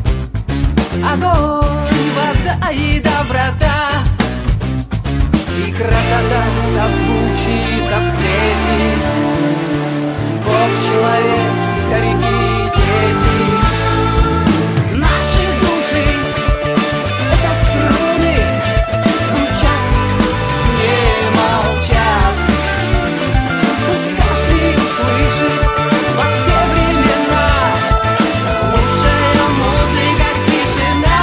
Speaker 8: Огонь, вода и доброта, и красота созвучий, соцветий. Бог, человек, старики, дети. Наши души — это струны, звучат, не молчат. Пусть каждый услышит во все времена лучшая музыка — тишина.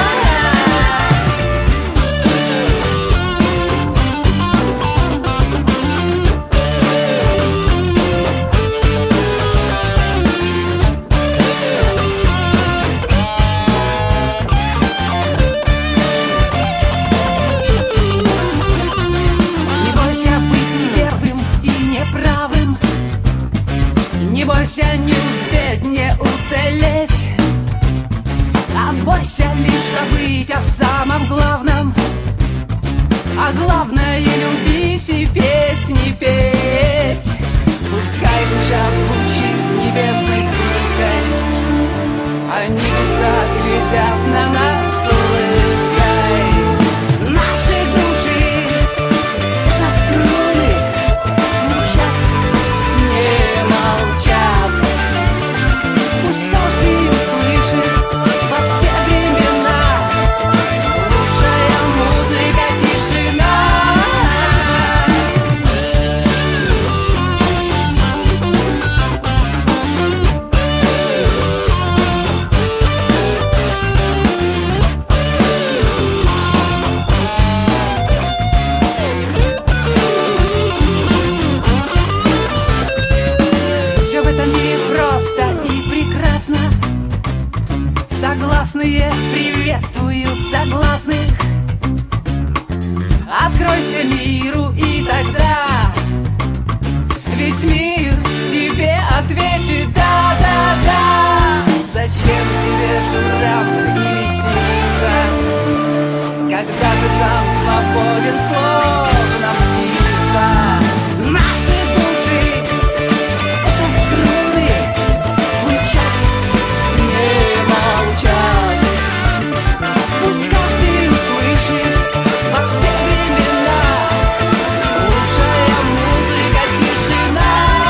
Speaker 8: Не бойся быть не первым и не правым, не бойся не успеть, не уцелеть, а бойся лишь забыть о самом главном. А главное — любить и песни петь. Пускай душа звучит небесной скрипкой, а небеса летят на нас улыбкой. Наши души — это струны, звучат, не молчат. Пусть каждый услышит откройся миру, и тогда весь мир тебе ответит да-да-да. Зачем тебе журавль или синица, когда ты сам свободен, словно птица? Наши души — это струны, звучат, не молчат. Пусть каждый услышит во все времена лучшая музыка, тишина.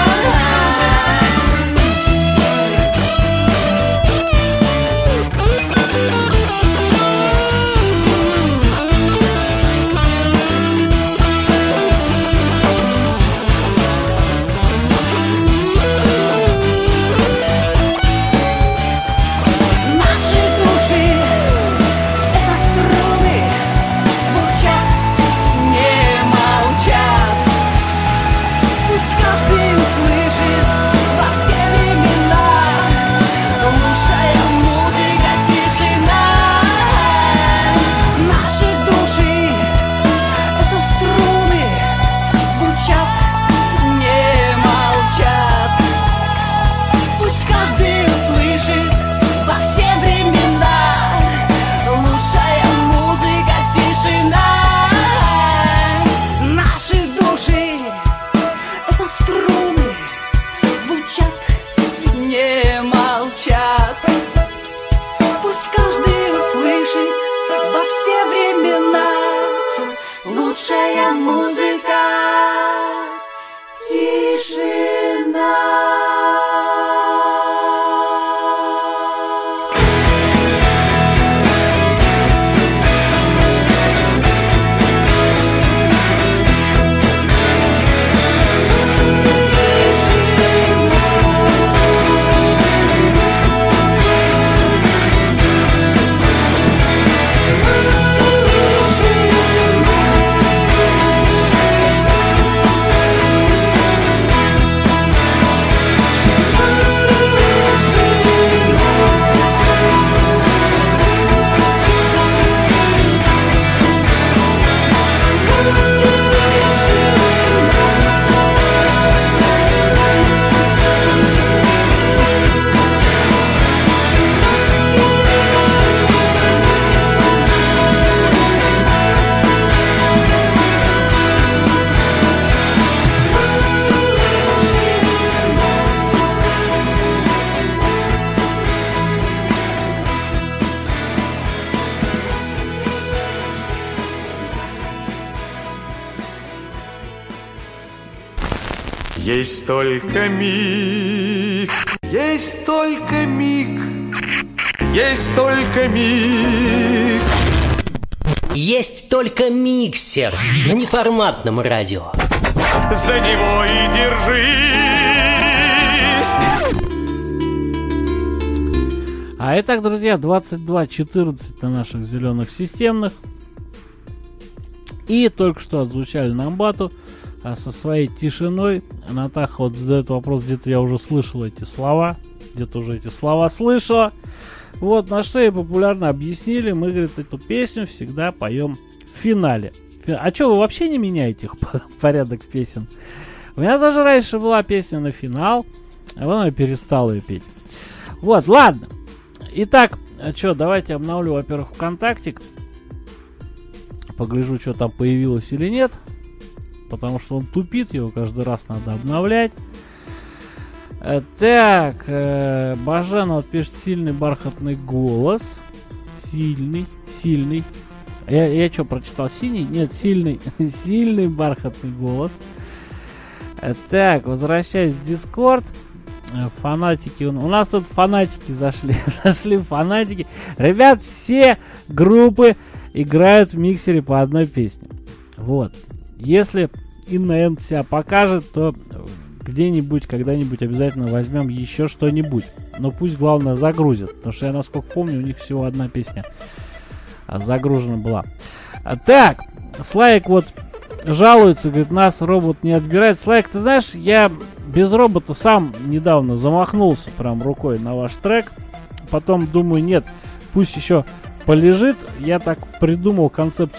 Speaker 8: Наши души — это струны, звучат, не молчат. Пусть каждый услышит во все времена лучшая музыка, тишина. Наши души — это струны, звучат, не молчат. Пусть каждый услышит во все времена лучшая музыка, тишина. Наши души — это струны, звучат, не молчат. Пусть каждый услышит во все времена лучшая музыка, тишина.
Speaker 1: Есть только миг, есть только миг, есть только миг.
Speaker 2: Есть только миксер на неформатном радио.
Speaker 1: За него и держись.
Speaker 3: А итак, друзья, двадцать два четырнадцать на наших зеленых системных. И только что отзвучали Намбату а со своей тишиной. Натаха вот задает вопрос, где-то я уже слышал эти слова. Где-то уже эти слова слышала. Вот, на что ей популярно объяснили. Мы, говорит, эту песню всегда поем в финале. А что, вы вообще не меняете их порядок песен? У меня даже раньше была песня на финал, а потом я перестал ее петь. Вот, ладно. Итак, что, давайте обновлю, во-первых, ВКонтактик. Погляжу, что там появилось или нет. Потому что он тупит, его каждый раз надо обновлять. Э, так, э, Бажена вот пишет: сильный бархатный голос. Сильный, сильный. Я, я что, прочитал синий? Нет, сильный, сильный бархатный голос. Э, так, возвращаясь в Discord. Э, фанатики, у нас тут фанатики зашли. Зашли фанатики. Ребят, все группы играют в миксере по одной песне. Вот. Если Инна Энд себя покажет, то где-нибудь, когда-нибудь обязательно возьмем еще что-нибудь. Но пусть, главное, загрузят. Потому что я, насколько помню, у них всего одна песня загружена была. А, так, Слайк вот жалуется, говорит, нас робот не отбирает. Слайк, ты знаешь, я без робота сам недавно замахнулся прям рукой на ваш трек. Потом думаю, нет, пусть еще полежит. Я так придумал концепцию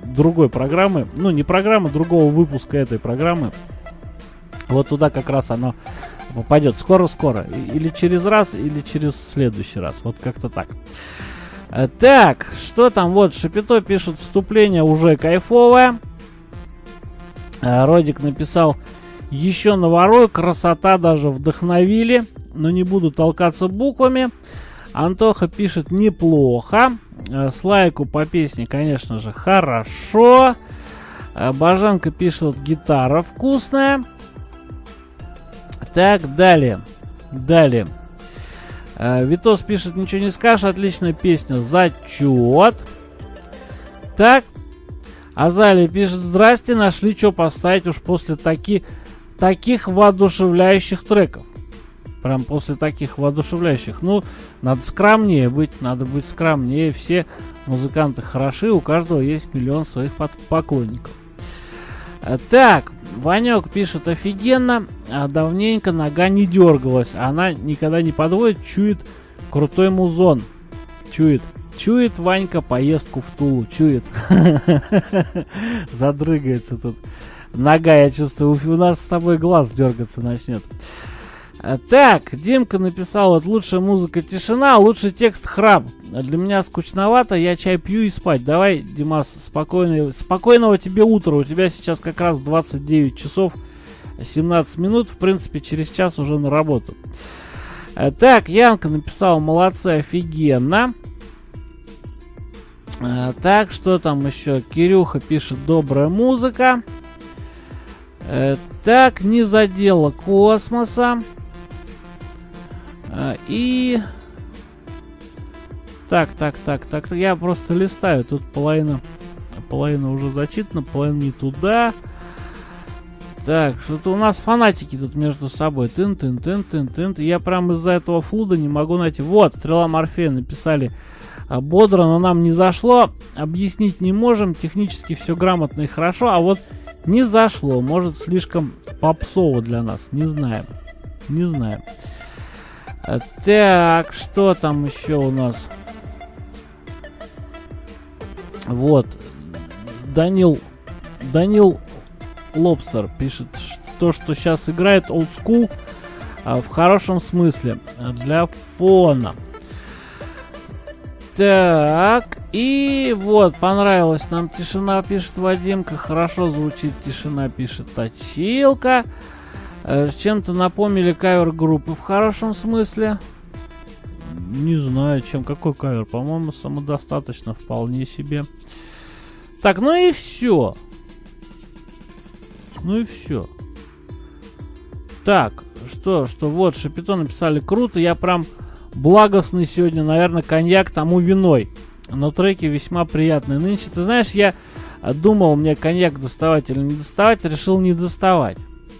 Speaker 3: другой программы. Ну, не программы, другого выпуска этой программы. Вот туда как раз оно попадет скоро-скоро. Или через раз, или через следующий раз. Вот как-то так. Так, что там? Вот, Шапито пишет: вступление уже кайфовое. Родик написал: еще наворой, красота, даже вдохновили. Но не буду толкаться буквами. Антоха пишет: неплохо. Слайку по песне, конечно же, хорошо. Баженко пишет: гитара вкусная. Так, далее. Далее. Витос пишет: ничего не скажешь, отличная песня, зачет. Так. Азалия пишет: здрасте, нашли что поставить уж после таки, таких воодушевляющих треков. Прям после таких воодушевляющих. Ну, надо скромнее быть, надо быть скромнее. Все музыканты хороши, у каждого есть миллион своих поклонников. Так, Ванек пишет: офигенно, а давненько нога не дергалась. Она никогда не подводит, чует крутой музон. Чует. Чует Ванька поездку в Тулу. Чует. Задрыгается тут. Нога, я чувствую, у нас с тобой глаз дергаться начнет. Так, Димка написал: вот лучшая музыка тишина, лучший текст храп. Для меня скучновато, я чай пью и спать. Давай, Димас, спокойной, спокойного тебе утра. У тебя сейчас как раз двадцать девять часов семнадцать минут. В принципе, через час уже на работу. Так, Янка написал: молодцы, офигенно. Так, что там еще? Кирюха пишет: добрая музыка. Так, не задело космоса. И... Так, так, так, так, я просто листаю. Тут половина, половина уже зачитана, половина не туда. Так, что-то у нас фанатики тут между собой. Тын-тын-тын-тын-тын. Я прям из-за этого флуда не могу найти. Вот, Стрела Морфея написали: бодро, но нам не зашло. Объяснить не можем. Технически все грамотно и хорошо. А вот не зашло. Может, слишком попсово для нас. Не знаем. Не знаем. Так, что там еще у нас? Вот. Данил. Данил Лобстер пишет: то, что сейчас играет old school, а, в хорошем смысле. Для фона. Так. И вот, понравилась нам тишина, пишет Вадимка. Хорошо звучит тишина, пишет Точилка. Чем-то напомнили кавер-группы в хорошем смысле. Не знаю, чем. Какой кавер? По-моему, самодостаточно, вполне себе. Так, ну и все. Ну и все. Так, что, что, вот, Шапито написали: круто, я прям благостный сегодня, наверное, коньяк тому виной. Но треки весьма приятные нынче. Ты знаешь, я думал, мне коньяк доставать или не доставать, решил не доставать.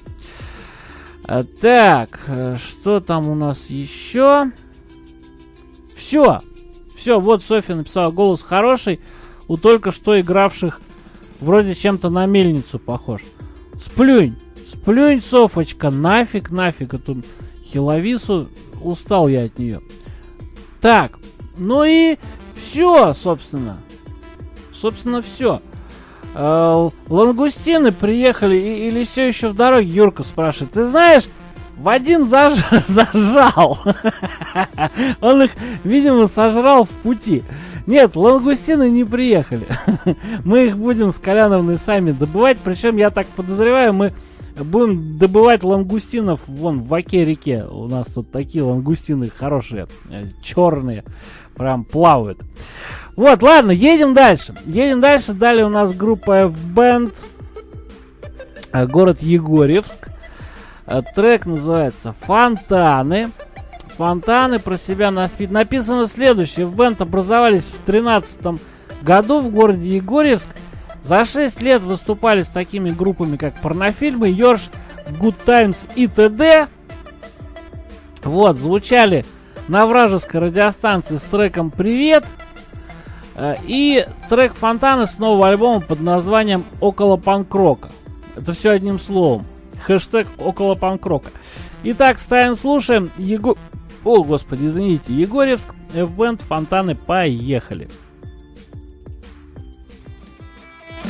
Speaker 3: Так, что там у нас еще? Все. Все, вот Софья написала: голос хороший, у только что игравших вроде чем-то на мельницу похож. Сплюнь, сплюнь, Софочка, нафиг, нафиг эту Хиловису, устал я от нее. Так, ну и все, собственно. Собственно, все. Э, лангустины приехали и, или все еще в дороге? Юрка спрашивает. Ты знаешь, Вадим заж... зажал. Он их, видимо, сожрал в пути. Нет, лангустины не приехали. Мы их будем с Коляновной сами добывать. Причем, я так подозреваю, мы будем добывать лангустинов вон в Оке-реке. У нас тут такие лангустины хорошие, черные, прям плавают. Вот, ладно, едем дальше. Едем дальше. Далее у нас группа F-Band. Город Егорьевск. Трек называется «Фонтаны». Фонтаны, про себя написано следующее. F-Band образовались в тринадцатом году в городе Егорьевск. За шесть лет выступали с такими группами, как Порнофильмы, Йорш, Good Times и т.д. Вот, звучали на вражеской радиостанции с треком «Привет». И трек «Фонтаны» с нового альбома под названием «Около панк-рока». Это все одним словом. Хэштег «Около панк-рока». Итак, ставим, слушаем. Его... О, господи, извините. Егорьевск, F-Band, «Фонтаны», поехали.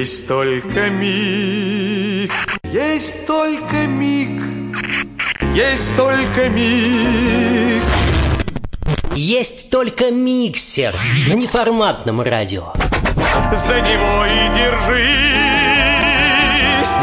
Speaker 1: Есть только миг, есть только миг, есть только миг.
Speaker 2: Есть только миксер на неформатном радио.
Speaker 1: За него и держись.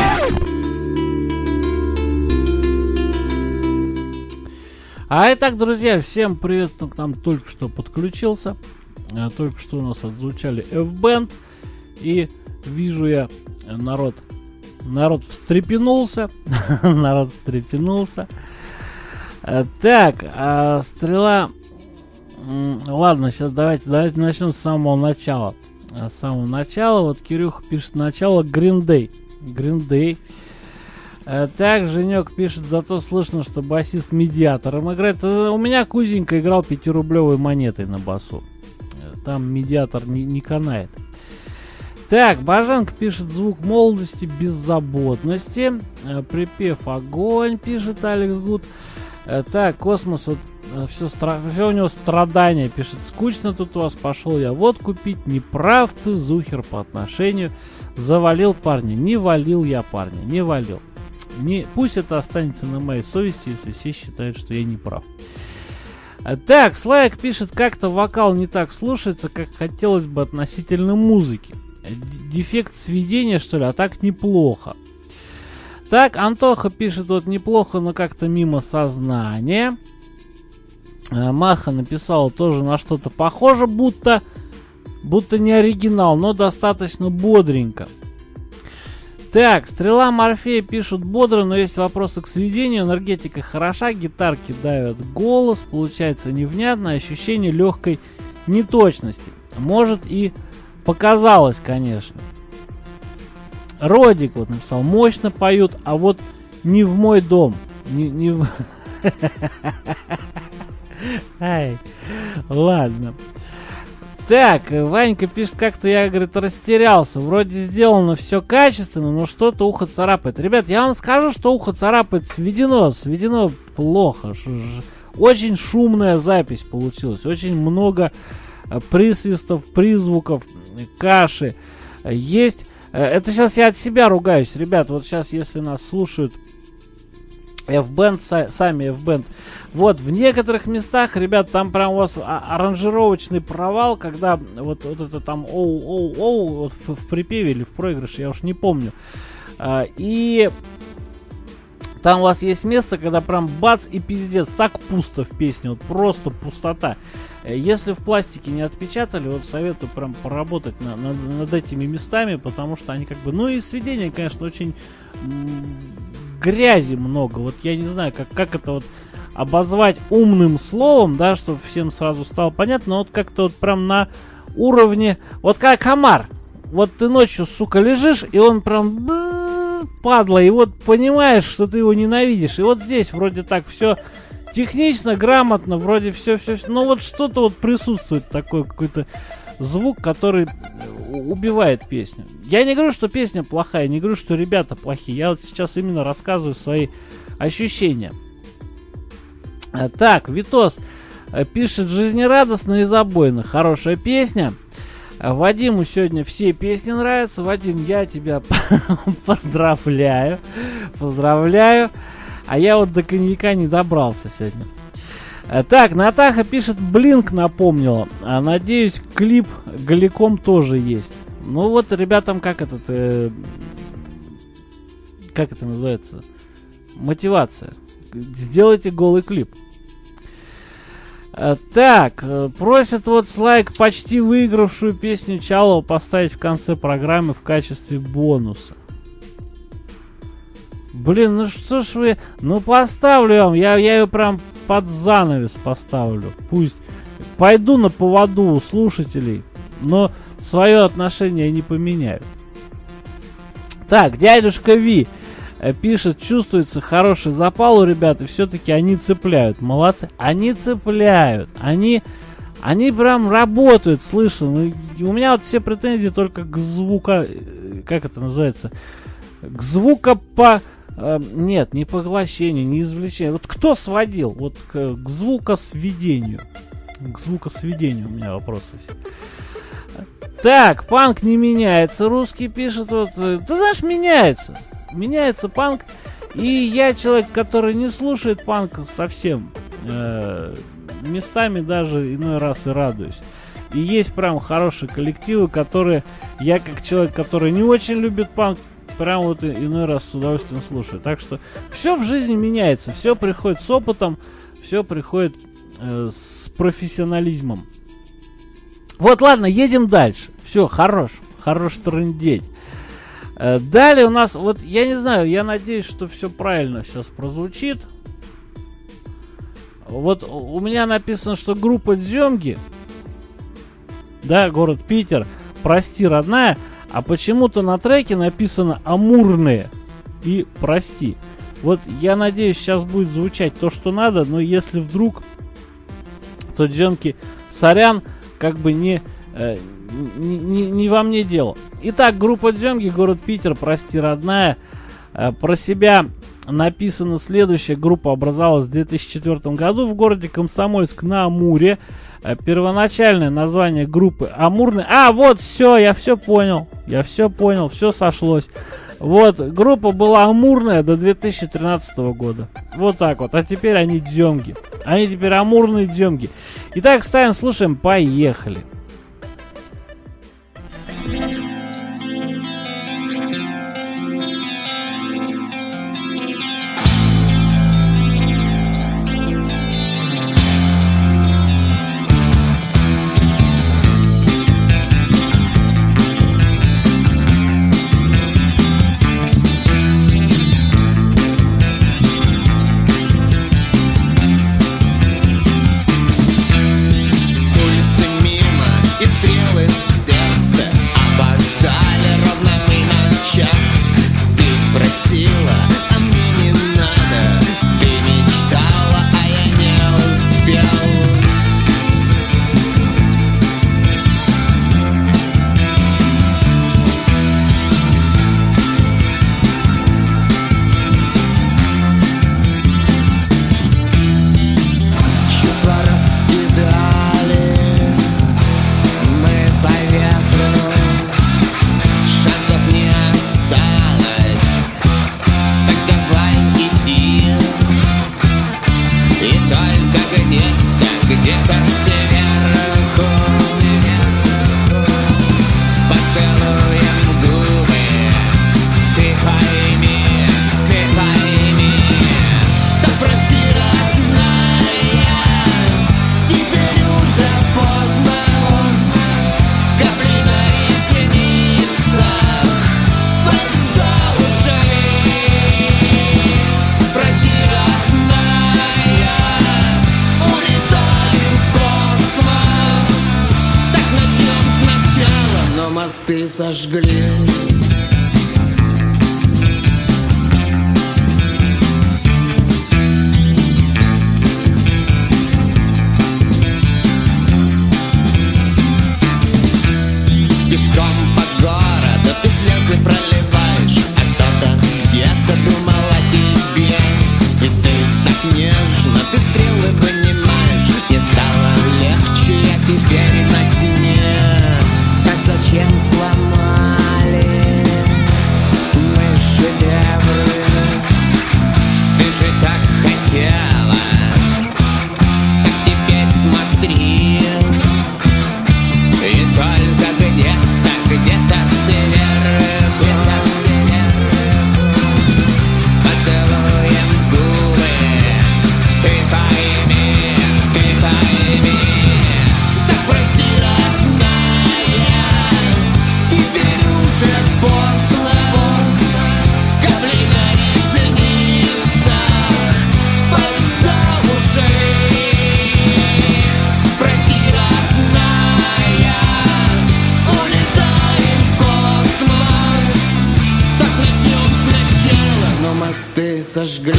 Speaker 3: А итак, друзья, всем привет, кто к нам только что подключился. А, только что у нас отзвучали F-Band. И вижу я, народ, народ встрепенулся. Народ встрепенулся. А, так, а, стрела... Ладно, сейчас давайте, давайте начнем с самого начала. С самого начала, вот Кирюха пишет начало Green Day. Green Day. Так, Женек пишет, зато слышно, что басист медиатором играет. У меня Кузенька играл пятирублевой монетой на басу. Там медиатор не, не канает. Так, Бажанка пишет, звук молодости, беззаботности. Припев огонь, пишет Алекс Гуд. Так, Космос, вот все, стра... все у него страдания, пишет, скучно тут у вас, пошел я вот купить, не прав ты, Зухер, по отношению, завалил парня, не валил я парня, не валил. Не... Пусть это останется на моей совести, если все считают, что я не прав. Так, Слайк пишет, как-то вокал не так слушается, как хотелось бы относительно музыки. Дефект сведения, что ли, а так неплохо. Так, Антоха пишет, вот неплохо, но как-то мимо сознания. Маха написала тоже на что-то похоже, будто, будто не оригинал, но достаточно бодренько. Так, Стрела Морфея пишут бодро, но есть вопросы к сведению. Энергетика хороша, гитарки давят голос, получается невнятно, ощущение легкой неточности. Может и показалось, конечно. Родик вот написал, мощно поют, а вот не в мой дом. Не, не в... Ай, ладно. Так, Ванька пишет, как-то я, говорит, растерялся. Вроде сделано все качественно, но что-то ухо царапает. Ребят, я вам скажу, что ухо царапает сведено. Сведено плохо. Очень шумная запись получилась. Очень много присвистов, призвуков, каши. Есть... Это сейчас я от себя ругаюсь, ребят. Вот сейчас, если нас слушают F-Band, сами F-Band. Вот, в некоторых местах, ребят, там прям у вас аранжировочный провал, когда вот, вот это там оу-оу-оу, вот в, в припеве или в проигрыше, я уж не помню. А, и там у вас есть место, когда прям бац и пиздец, так пусто в песне, вот просто пустота. Если в пластике не отпечатали, вот советую прям поработать на, на, над этими местами, потому что они как бы, ну и сведения, конечно, очень м- грязи много. Вот я не знаю, как, как это вот обозвать умным словом, да, чтобы всем сразу стало понятно, но вот как-то вот прям на уровне, вот как комар. Вот ты ночью, сука, лежишь, и он прям падла, и вот понимаешь, что ты его ненавидишь. И вот здесь вроде так все технично, грамотно, вроде все, все, все. Но вот что-то вот присутствует, такой какой-то звук, который убивает песню. Я не говорю, что песня плохая, не говорю, что ребята плохие. Я вот сейчас именно рассказываю свои ощущения. Так, Витос пишет, жизнерадостно и забойно. Хорошая песня. Вадиму сегодня все песни нравятся. Вадим, я тебя поздравляю. Поздравляю. А я вот до коньяка не добрался сегодня. Так, Натаха пишет, Блинк напомнила. А, надеюсь, клип голиком тоже есть. Ну вот, ребятам, как этот... Э, как это называется? Мотивация. Сделайте голый клип. А, так, просят вот Слайк почти выигравшую песню Чалова поставить в конце программы в качестве бонуса. Блин, ну что ж вы... Ну поставлю я вам, я, я ее прям под занавес поставлю. Пусть. Пойду на поводу у слушателей, но свое отношение не поменяю. Так, дядюшка Ви пишет, чувствуется хороший запал у ребят, и все-таки они цепляют. Молодцы. Они цепляют. Они, они прям работают, слышу. Ну, у меня вот все претензии только к звука... Как это называется? К звука по... Э, нет, не поглощению, не извлечению. Вот кто сводил? Вот к, к звукосведению. К звукосведению у меня вопросы. Так, панк не меняется, русский пишет, вот, ты знаешь, меняется, меняется панк, и я человек, который не слушает панк совсем, э, местами даже иной раз и радуюсь. И есть прям хорошие коллективы, которые я, как человек, который не очень любит панк, прям вот иной раз с удовольствием слушаю. Так что все в жизни меняется, все приходит с опытом, все приходит э, с профессионализмом. Вот, ладно, едем дальше. Все, хорош, хорош трындеть. Э, далее у нас, вот, я не знаю, я надеюсь, что все правильно сейчас прозвучит. Вот у меня написано, что группа Дзёмги, да, город Питер, прости, родная, а почему-то на треке написано «Амурные» и «Прости». Вот я надеюсь, сейчас будет звучать то, что надо, но если вдруг, то Дзёмки, сорян, как бы не, э, не, не, не во мне дело. Итак, группа Дзёмги, город Питер, прости, родная. Э, про себя написано следующее. Группа образовалась в две тысячи четвёртом году в городе Комсомольск на Амуре. Э, первоначальное название группы Амурные. А, вот, все, я все понял. Я все понял, все сошлось. Вот, группа была Амурная до две тысячи тринадцатого года. Вот так вот. А теперь они Дзёмги. Они теперь Амурные Дзёмги. Итак, ставим, слушаем, поехали.
Speaker 6: Мосты сожгли. Пешком по городу ты слезы проливаешь, а кто-то где-то думал о тебе. И ты так нежно, ты стрелы понимаешь. Не стало легче, я теперь на дне. Так зачем сломали мы шедевры? Ты же так хотела, так теперь смотри. И только где-то, где-то сверху, где-то сверху поцелуем губы. Ты пойми, ты пойми. Так прости, родная, теперь уже поздно. Капли на ресницах, поезда ушей. Прости, родная, улетаем в космос. Так начнем сначала, но мосты сожгли.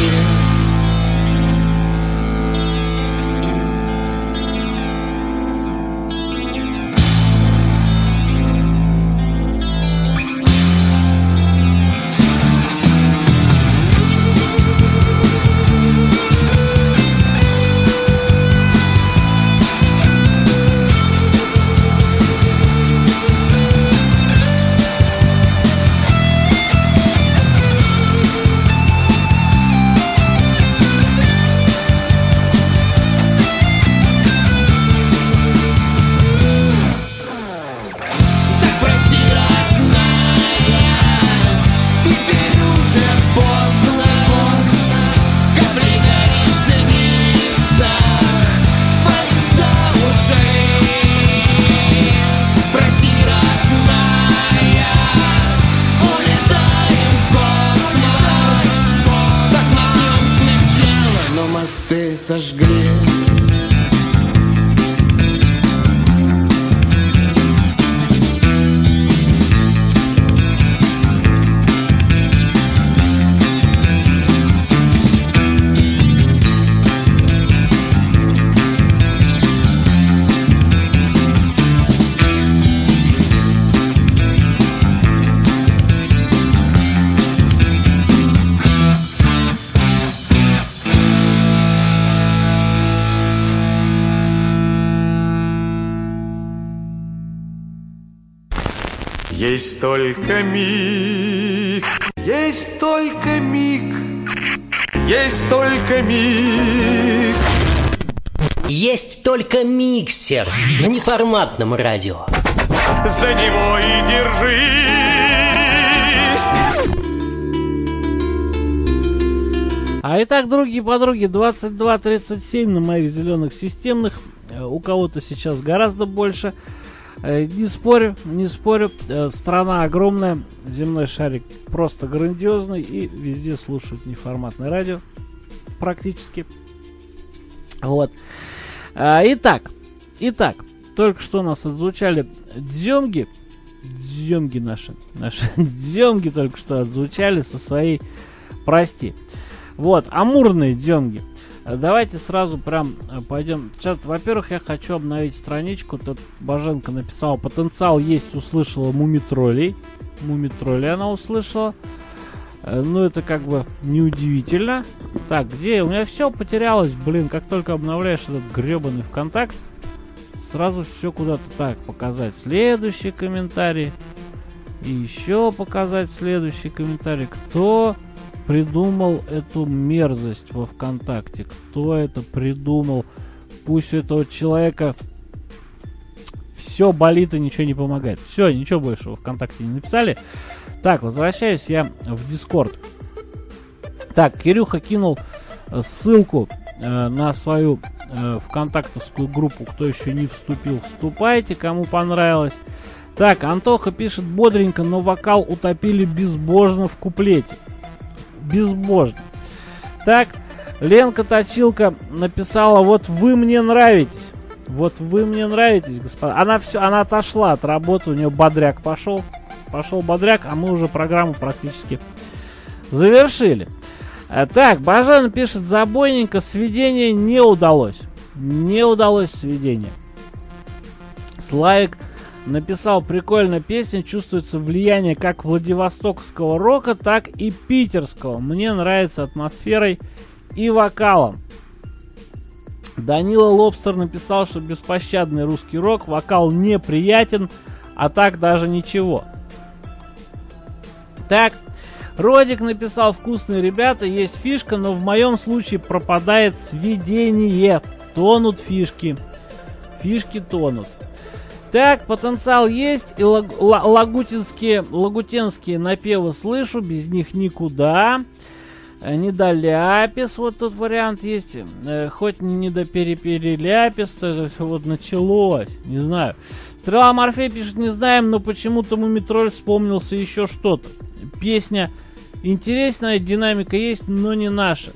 Speaker 6: сожгли.
Speaker 1: Есть только миг, есть только миг, есть только миг.
Speaker 2: Есть только миксер на неформатном радио.
Speaker 1: За него и держись.
Speaker 3: А итак, другие подруги, двадцать два тридцать семь на моих зеленых системных. У кого-то сейчас гораздо больше. Не спорю, не спорю. Страна огромная, земной шарик просто грандиозный, и везде слушают неформатное радио. Практически. Вот. Итак, итак, только что у нас отзвучали дзёмги. Дзёмги наши. Наши дзёмги только что отзвучали со своей «Прости». Вот, амурные дзёмги. Давайте сразу прям пойдем. Сейчас, во-первых, я хочу обновить страничку. Тут Боженко написал: потенциал есть, услышала мумитролей. Мумитролей она услышала. Ну, это как бы неудивительно. Так, где? У меня все потерялось, блин. Как только обновляешь этот гребаный ВКонтакт, сразу все куда-то так. Показать следующий комментарий. И еще показать следующий комментарий. Кто придумал эту мерзость во ВКонтакте? Кто это придумал? Пусть у этого человека все болит и ничего не помогает. Все, ничего больше во ВКонтакте не написали. Так, возвращаюсь я в Дискорд. Так, Кирюха кинул ссылку э, на свою э, ВКонтактовскую группу. Кто еще не вступил, вступайте, кому понравилось. Так, Антоха пишет: бодренько, но вокал утопили безбожно в куплете. Безбожно. Так, Ленка Точилка написала: вот вы мне нравитесь. Вот вы мне нравитесь, господа. Она все, она отошла от работы, у нее бодряк пошел. Пошел бодряк, а мы уже программу практически завершили. Так, Бажан пишет: забойненько, сведение не удалось. Не удалось сведение. Славик написал: прикольная песня, чувствуется влияние как владивостокского рока, так и питерского. Мне нравится атмосферой и вокалом. Данила Лобстер написал, что беспощадный русский рок, вокал неприятен, а так даже ничего. Так, Родик написал: вкусные ребята, есть фишка, но в моем случае пропадает сведение. Тонут фишки. Фишки тонут. Так, потенциал есть, и лаг, лагутинские, лагутенские напевы слышу, без них никуда. Недоляпис, вот тут вариант есть. Хоть не до перепереляпис, то вот началось, не знаю. Стрела Морфей пишет: не знаем, но почему-то Мумитроль вспомнился еще что-то. Песня интересная, динамика есть, но не наша.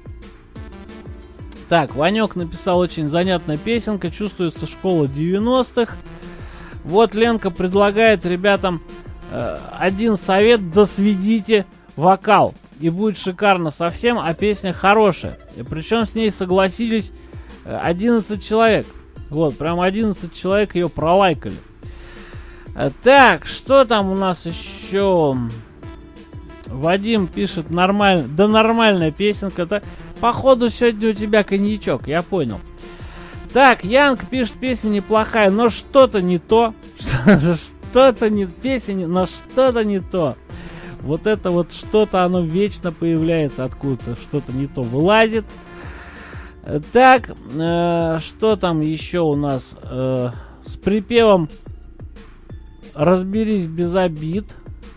Speaker 3: Так, Ванек написал: очень занятная песенка, чувствуется школа девяностых. Вот Ленка предлагает ребятам э, один совет: досведите вокал, и будет шикарно совсем, а песня хорошая. И причем с ней согласились одиннадцать человек. Вот, прям одиннадцать человек ее пролайкали. Так, что там у нас еще? Вадим пишет: нормально, да нормальная песенка. Да, походу сегодня у тебя коньячок, я понял. Так, Янг пишет: песня неплохая, но что-то не то. Что-то не песня, но что-то не то. Вот это вот что-то, оно вечно появляется откуда-то, что-то не то вылазит. Так, э, что там еще у нас? Э, с припевом «Разберись без обид».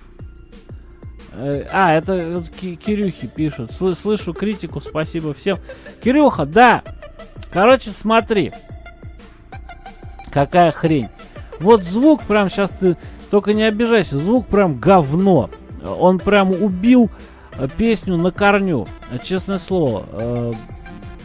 Speaker 3: Э, а, это вот Кирюхи пишут. Сл- слышу критику, спасибо всем. Кирюха, да. Короче, смотри. Какая хрень. Вот звук прям сейчас ты... Только не обижайся, звук прям говно. Он прям убил песню на корню. Честное слово.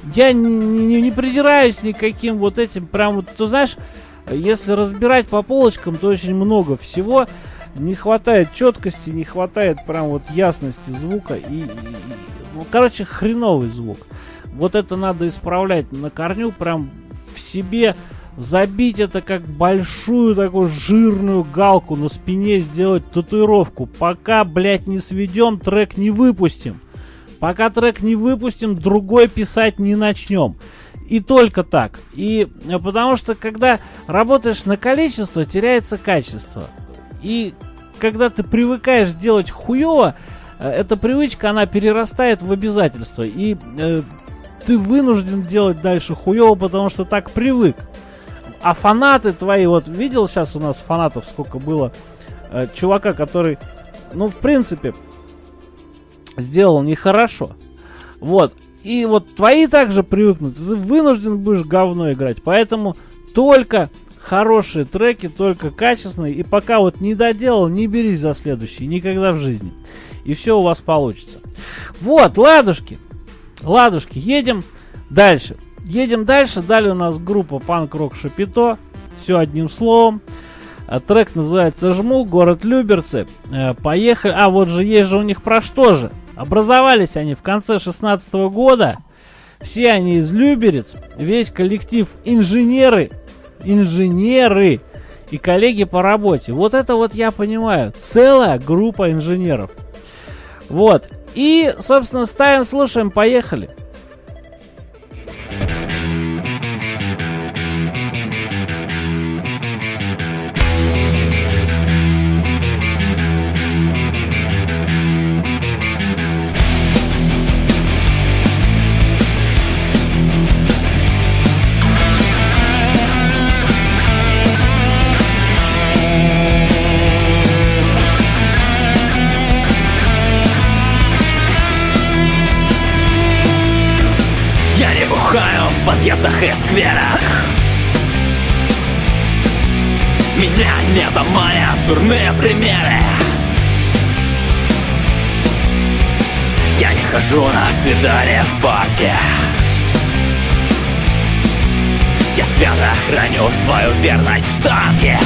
Speaker 3: я не, не, не придираюсь никаким вот этим, прям вот, ты знаешь, если разбирать по полочкам, то очень много всего. Не хватает четкости, не хватает прям вот ясности звука. И, и, ну, короче, хреновый звук. Вот это надо исправлять на корню, прям в себе забить это как большую такую жирную галку на спине, сделать татуировку. Пока, блядь, не сведем, трек не выпустим. Пока трек не выпустим, другой писать не начнем. И только так. И потому что, когда работаешь на количество, теряется качество. И когда ты привыкаешь делать хуёво, эта привычка, она перерастает в обязательство. И э, ты вынужден делать дальше хуёво, потому что так привык. А фанаты твои, вот видел сейчас у нас фанатов сколько было, э, чувака, который, ну, в принципе, сделал нехорошо. Вот. И вот твои также привыкнут, ты вынужден будешь говно играть. Поэтому только хорошие треки, только качественные. И пока вот не доделал, не берись за следующий. Никогда в жизни. И все у вас получится. Вот, ладушки. Ладушки, едем дальше. Едем дальше. Далее у нас группа панк-рок Шапито. Все одним словом. А, трек называется «Жму», город Люберцы. э, Поехали. А, вот же есть же у них про что же. Образовались они в конце шестнадцатого года. Все они из Люберец. Весь коллектив инженеры. Инженеры и коллеги по работе. Вот это вот я понимаю. Целая группа инженеров. Вот. И, собственно, ставим, слушаем, поехали.
Speaker 6: В подъездах и скверах меня не заманят дурные примеры. Я не хожу на свидания в парке. Я свято храню свою верность штанге.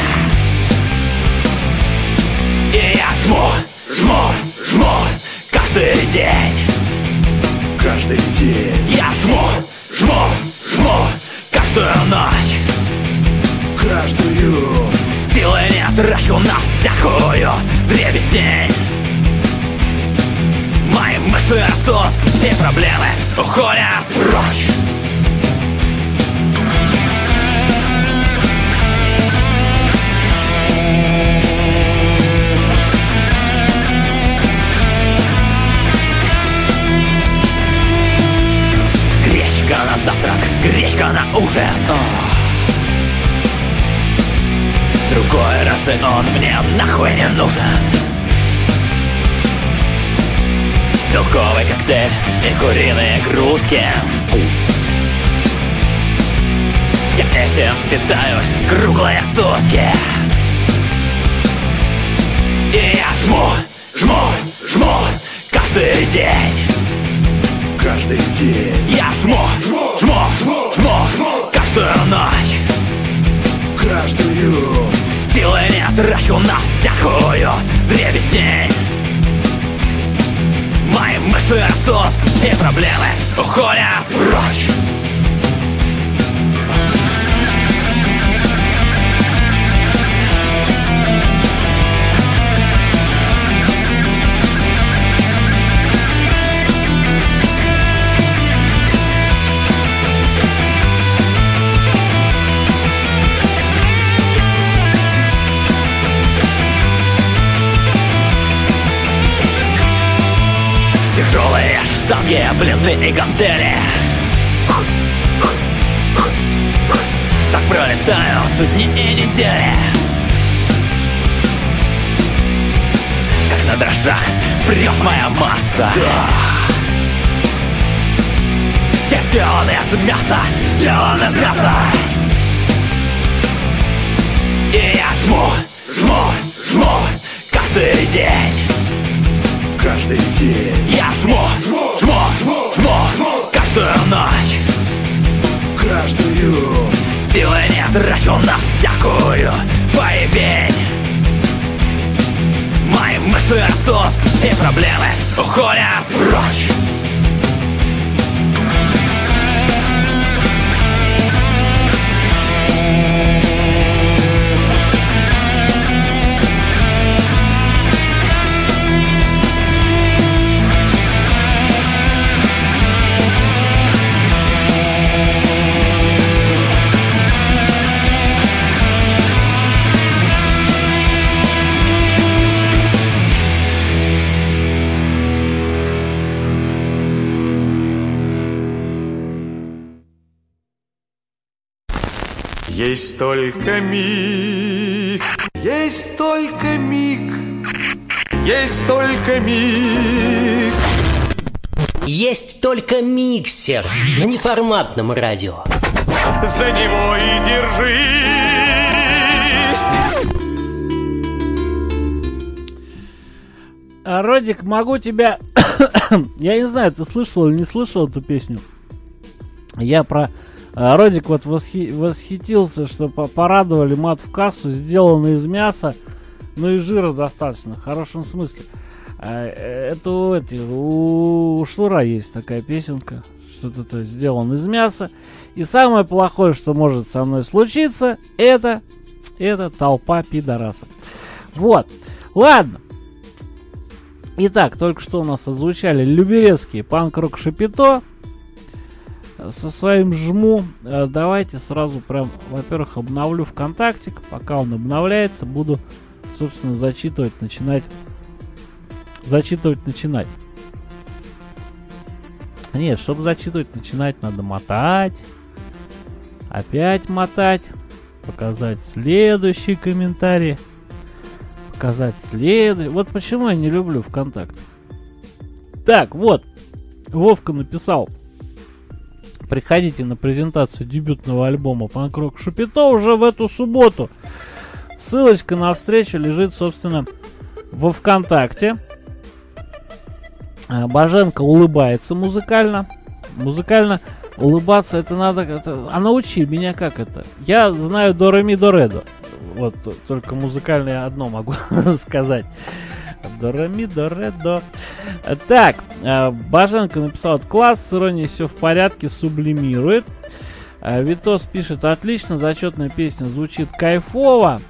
Speaker 6: И я жму, жму, жму каждый день. Каждый день я жму, жму, жму каждую ночь. Каждую силы не трачу на всякую дребедень. Мои мышцы растут и проблемы уходят прочь. Гречка на завтрак, гречка на ужин. Другой рацион мне нахуй не нужен. Белковый коктейль и куриные грудки. Я этим питаюсь круглые сутки. И я жму, жму, жму каждый день. Каждый день я жму, жму, жму, жму каждую ночь. Каждую силы не трачу на всякую дребедень. Мои мышцы растут и проблемы уходят прочь. Тяжелые штанги, блины и гантели. Так пролетают дни и недели. Как на дрожжах прет моя масса. Я сделан из мяса, сделан из мяса. И я жму, жму, жму каждый день. Каждый день я жму, жму, жму, жму каждую ночь. трачу на всякую поебень. Мои мысли растут, и проблемы уходят прочь.
Speaker 1: Есть только миг, есть только миг, есть только миг.
Speaker 2: Есть только миксер на неформатном радио.
Speaker 1: За него и держись.
Speaker 3: А, Родик, могу тебя... Я не знаю, ты слышал или не слышал эту песню. Я про... Родик вот восхи... восхитился, что порадовали мат в кассу, сделанный из мяса, ну и жира достаточно, в хорошем смысле. Это у, эти, у Шнура есть такая песенка, что-то сделано из мяса. И самое плохое, что может со мной случиться, это, это толпа пидорасов. Вот, ладно. Итак, только что у нас озвучали Люберецкий панк-рок Шапито со своим жму. Давайте сразу прям, во-первых, обновлю ВКонтактик. Пока он обновляется, буду, собственно, зачитывать, начинать. Зачитывать, начинать. Нет, чтобы зачитывать, начинать, надо мотать. Опять мотать. Показать следующий комментарий. Показать следующий. Вот почему я не люблю ВКонтакте. Так, вот. Вовка написал. Приходите на презентацию дебютного альбома панк-рок Шапито уже в эту субботу. Ссылочка на встречу лежит, собственно, во ВКонтакте. Боженко улыбается музыкально. Музыкально улыбаться это надо... Это, а научи меня как это. Я знаю до ре ми до ре до. Вот, только музыкальное одно могу сказать. До ре ми до ре до. Так, Боженко написал: класс, с иронией все в порядке, сублимирует. Витос пишет: отлично, зачетная песня звучит кайфово.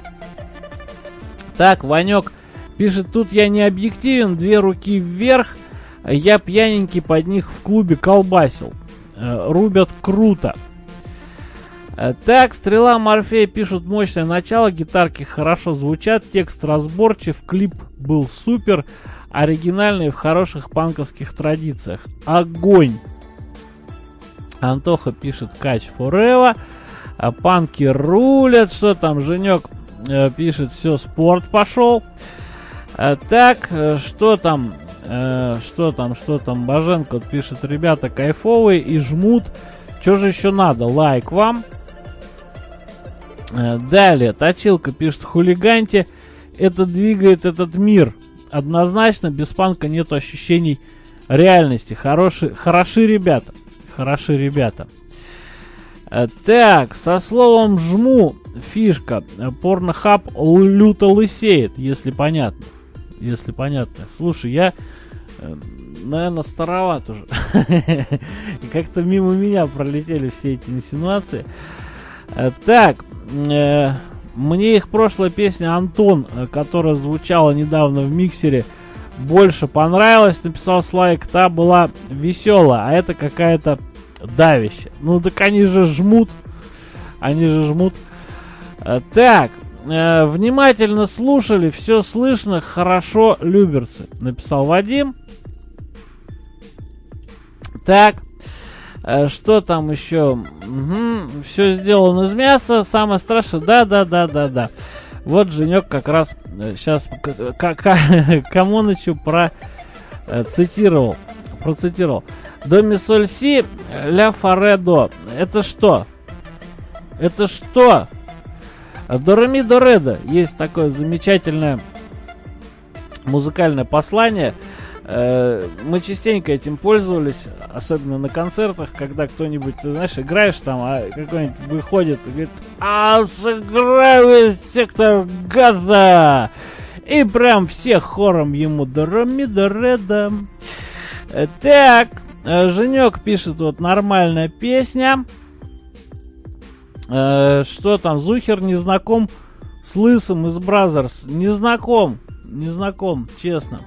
Speaker 3: Так, Ванек пишет: тут я не объективен, две руки вверх. Я пьяненький под них в клубе колбасил. Рубят круто. Так, Стрела, Морфей пишут: мощное начало, гитарки хорошо звучат, текст разборчив, клип был супер, оригинальный в хороших панковских традициях. Огонь! Антоха пишет: Catch Forever. А панки рулят. Что там? Женек э, пишет: все, спорт пошел. А, так, э, что там? Э, что там? Что там? Боженко пишет: ребята кайфовые и жмут. Что же еще надо? Лайк вам. Э, далее, Точилка пишет: хулиганьте. Это двигает этот мир. Однозначно, без панка нету ощущений реальности. Хороши, хороши ребята. Хороши ребята. Так, со словом жму фишка. Порнохаб люто лысеет, если понятно. Если понятно. Слушай, я, наверное, староват уже. И как-то мимо меня пролетели все эти инсинуации. Так, мне их прошлая песня «Антон», которая звучала недавно в миксере, больше понравилась, написал Слайк. Та была веселая, а это какая-то давища. Ну так они же жмут. Они же жмут. Так, внимательно слушали, все слышно, хорошо, люберцы, написал Вадим. Так, что там еще? Угу, все сделано из мяса, самое страшное, да-да-да-да-да. Вот Женек как раз сейчас Камонычу про цитировал, процитировал. До ми соль си, ля фаре до. Это что? Это что? До ре ми до ре до. Есть такое замечательное музыкальное послание. Э, мы частенько этим пользовались, особенно на концертах, когда кто-нибудь, ты знаешь, играешь там, а какой-нибудь выходит и говорит: а сыграй весь сектор газа! И прям все хором ему дороми-дореда. Э, так, э, Женек пишет, вот нормальная песня. Э, что там, Зухер не знаком с Лысым из Бразерс? Не знаком, не знаком, честно.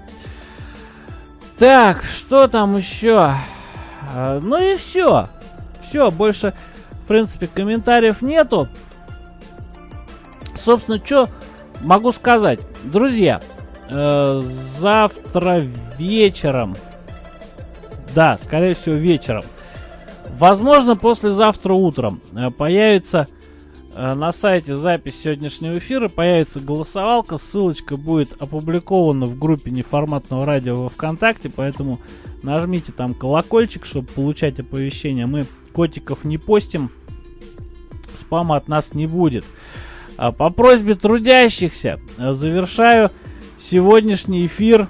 Speaker 3: Так, что там еще? Э, ну и все. Все, больше, в принципе, комментариев нету. Собственно, что могу сказать? Друзья, э, завтра вечером, да, скорее всего вечером, возможно, послезавтра утром появится э, на сайте запись сегодняшнего эфира, появится голосовалка, ссылочка будет опубликована в группе Неформатного радио во ВКонтакте, поэтому нажмите там колокольчик, чтобы получать оповещения. Мы котиков не постим, спама от нас не будет. А по просьбе трудящихся завершаю сегодняшний эфир.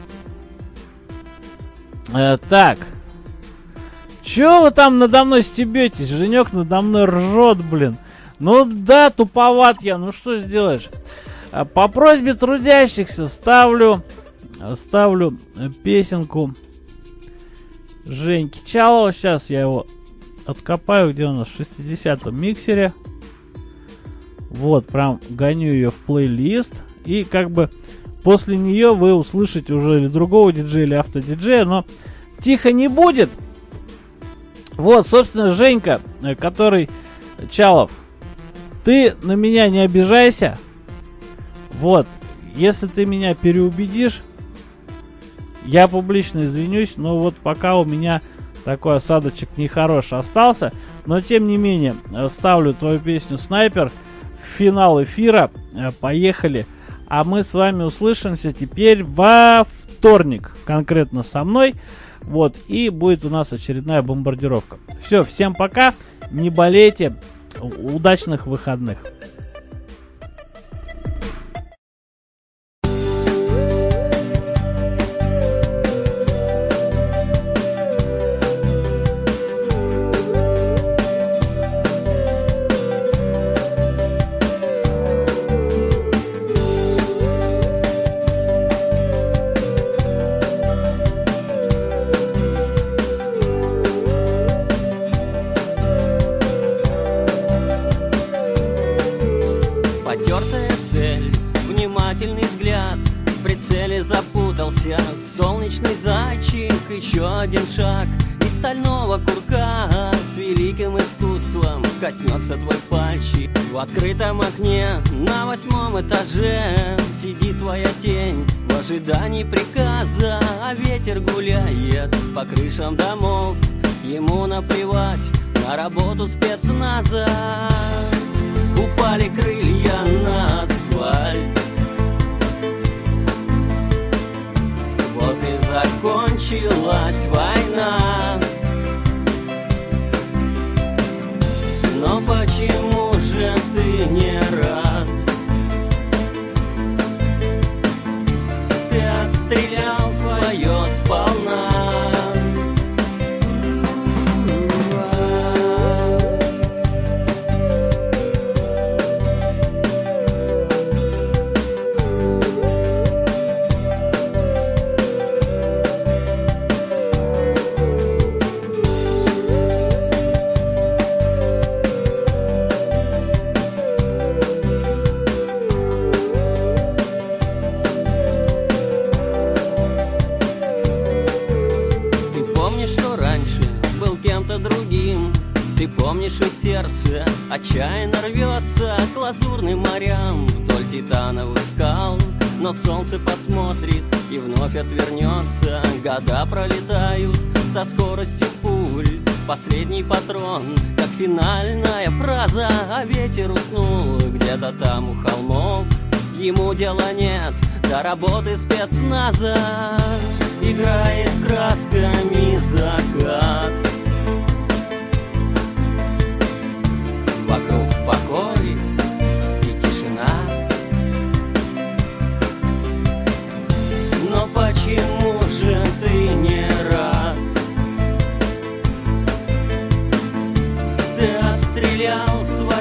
Speaker 3: Э, так. Чё вы там надо мной стебетесь? Женек надо мной ржет, блин. Ну да, туповат я, ну что сделаешь? А по просьбе трудящихся ставлю, ставлю песенку Женьки Чалова. Сейчас я его откопаю, где у нас в шестидесятом миксере. Вот, прям гоню ее в плейлист. И как бы после нее вы услышите уже или другого диджея, или автодиджея. Но тихо не будет. Вот, собственно, Женька, который Чалов, ты на меня не обижайся. Вот, если ты меня переубедишь, я публично извинюсь. Но вот пока у меня такой осадочек нехороший остался. Но тем не менее, ставлю твою песню «Снайпер» в финал эфира. Поехали. А мы с вами услышимся теперь во вторник. Конкретно со мной. Вот. И будет у нас очередная бомбардировка. Все, всем пока. Не болейте. Удачных выходных.
Speaker 9: Солнечный зайчик, еще один шаг, и стального курка с великим искусством коснется твой пальчик. В открытом окне на восьмом этаже сидит твоя тень в ожидании приказа, а ветер гуляет по крышам домов. Ему наплевать на работу спецназа. Упали крылья на асфальт. Вот и закончилась война. Но почему же ты не рад? Ты отстрелял свое сполна. Ты помнишь, и сердце отчаянно рвется к лазурным морям вдоль титановых скал. Но солнце посмотрит и вновь отвернется. Года пролетают со скоростью пуль. Последний патрон, как финальная фраза. А ветер уснул где-то там у холмов. Ему дела нет до работы спецназа. Играет красками закат. Вокруг покой и тишина. Но почему же ты отстрелял свои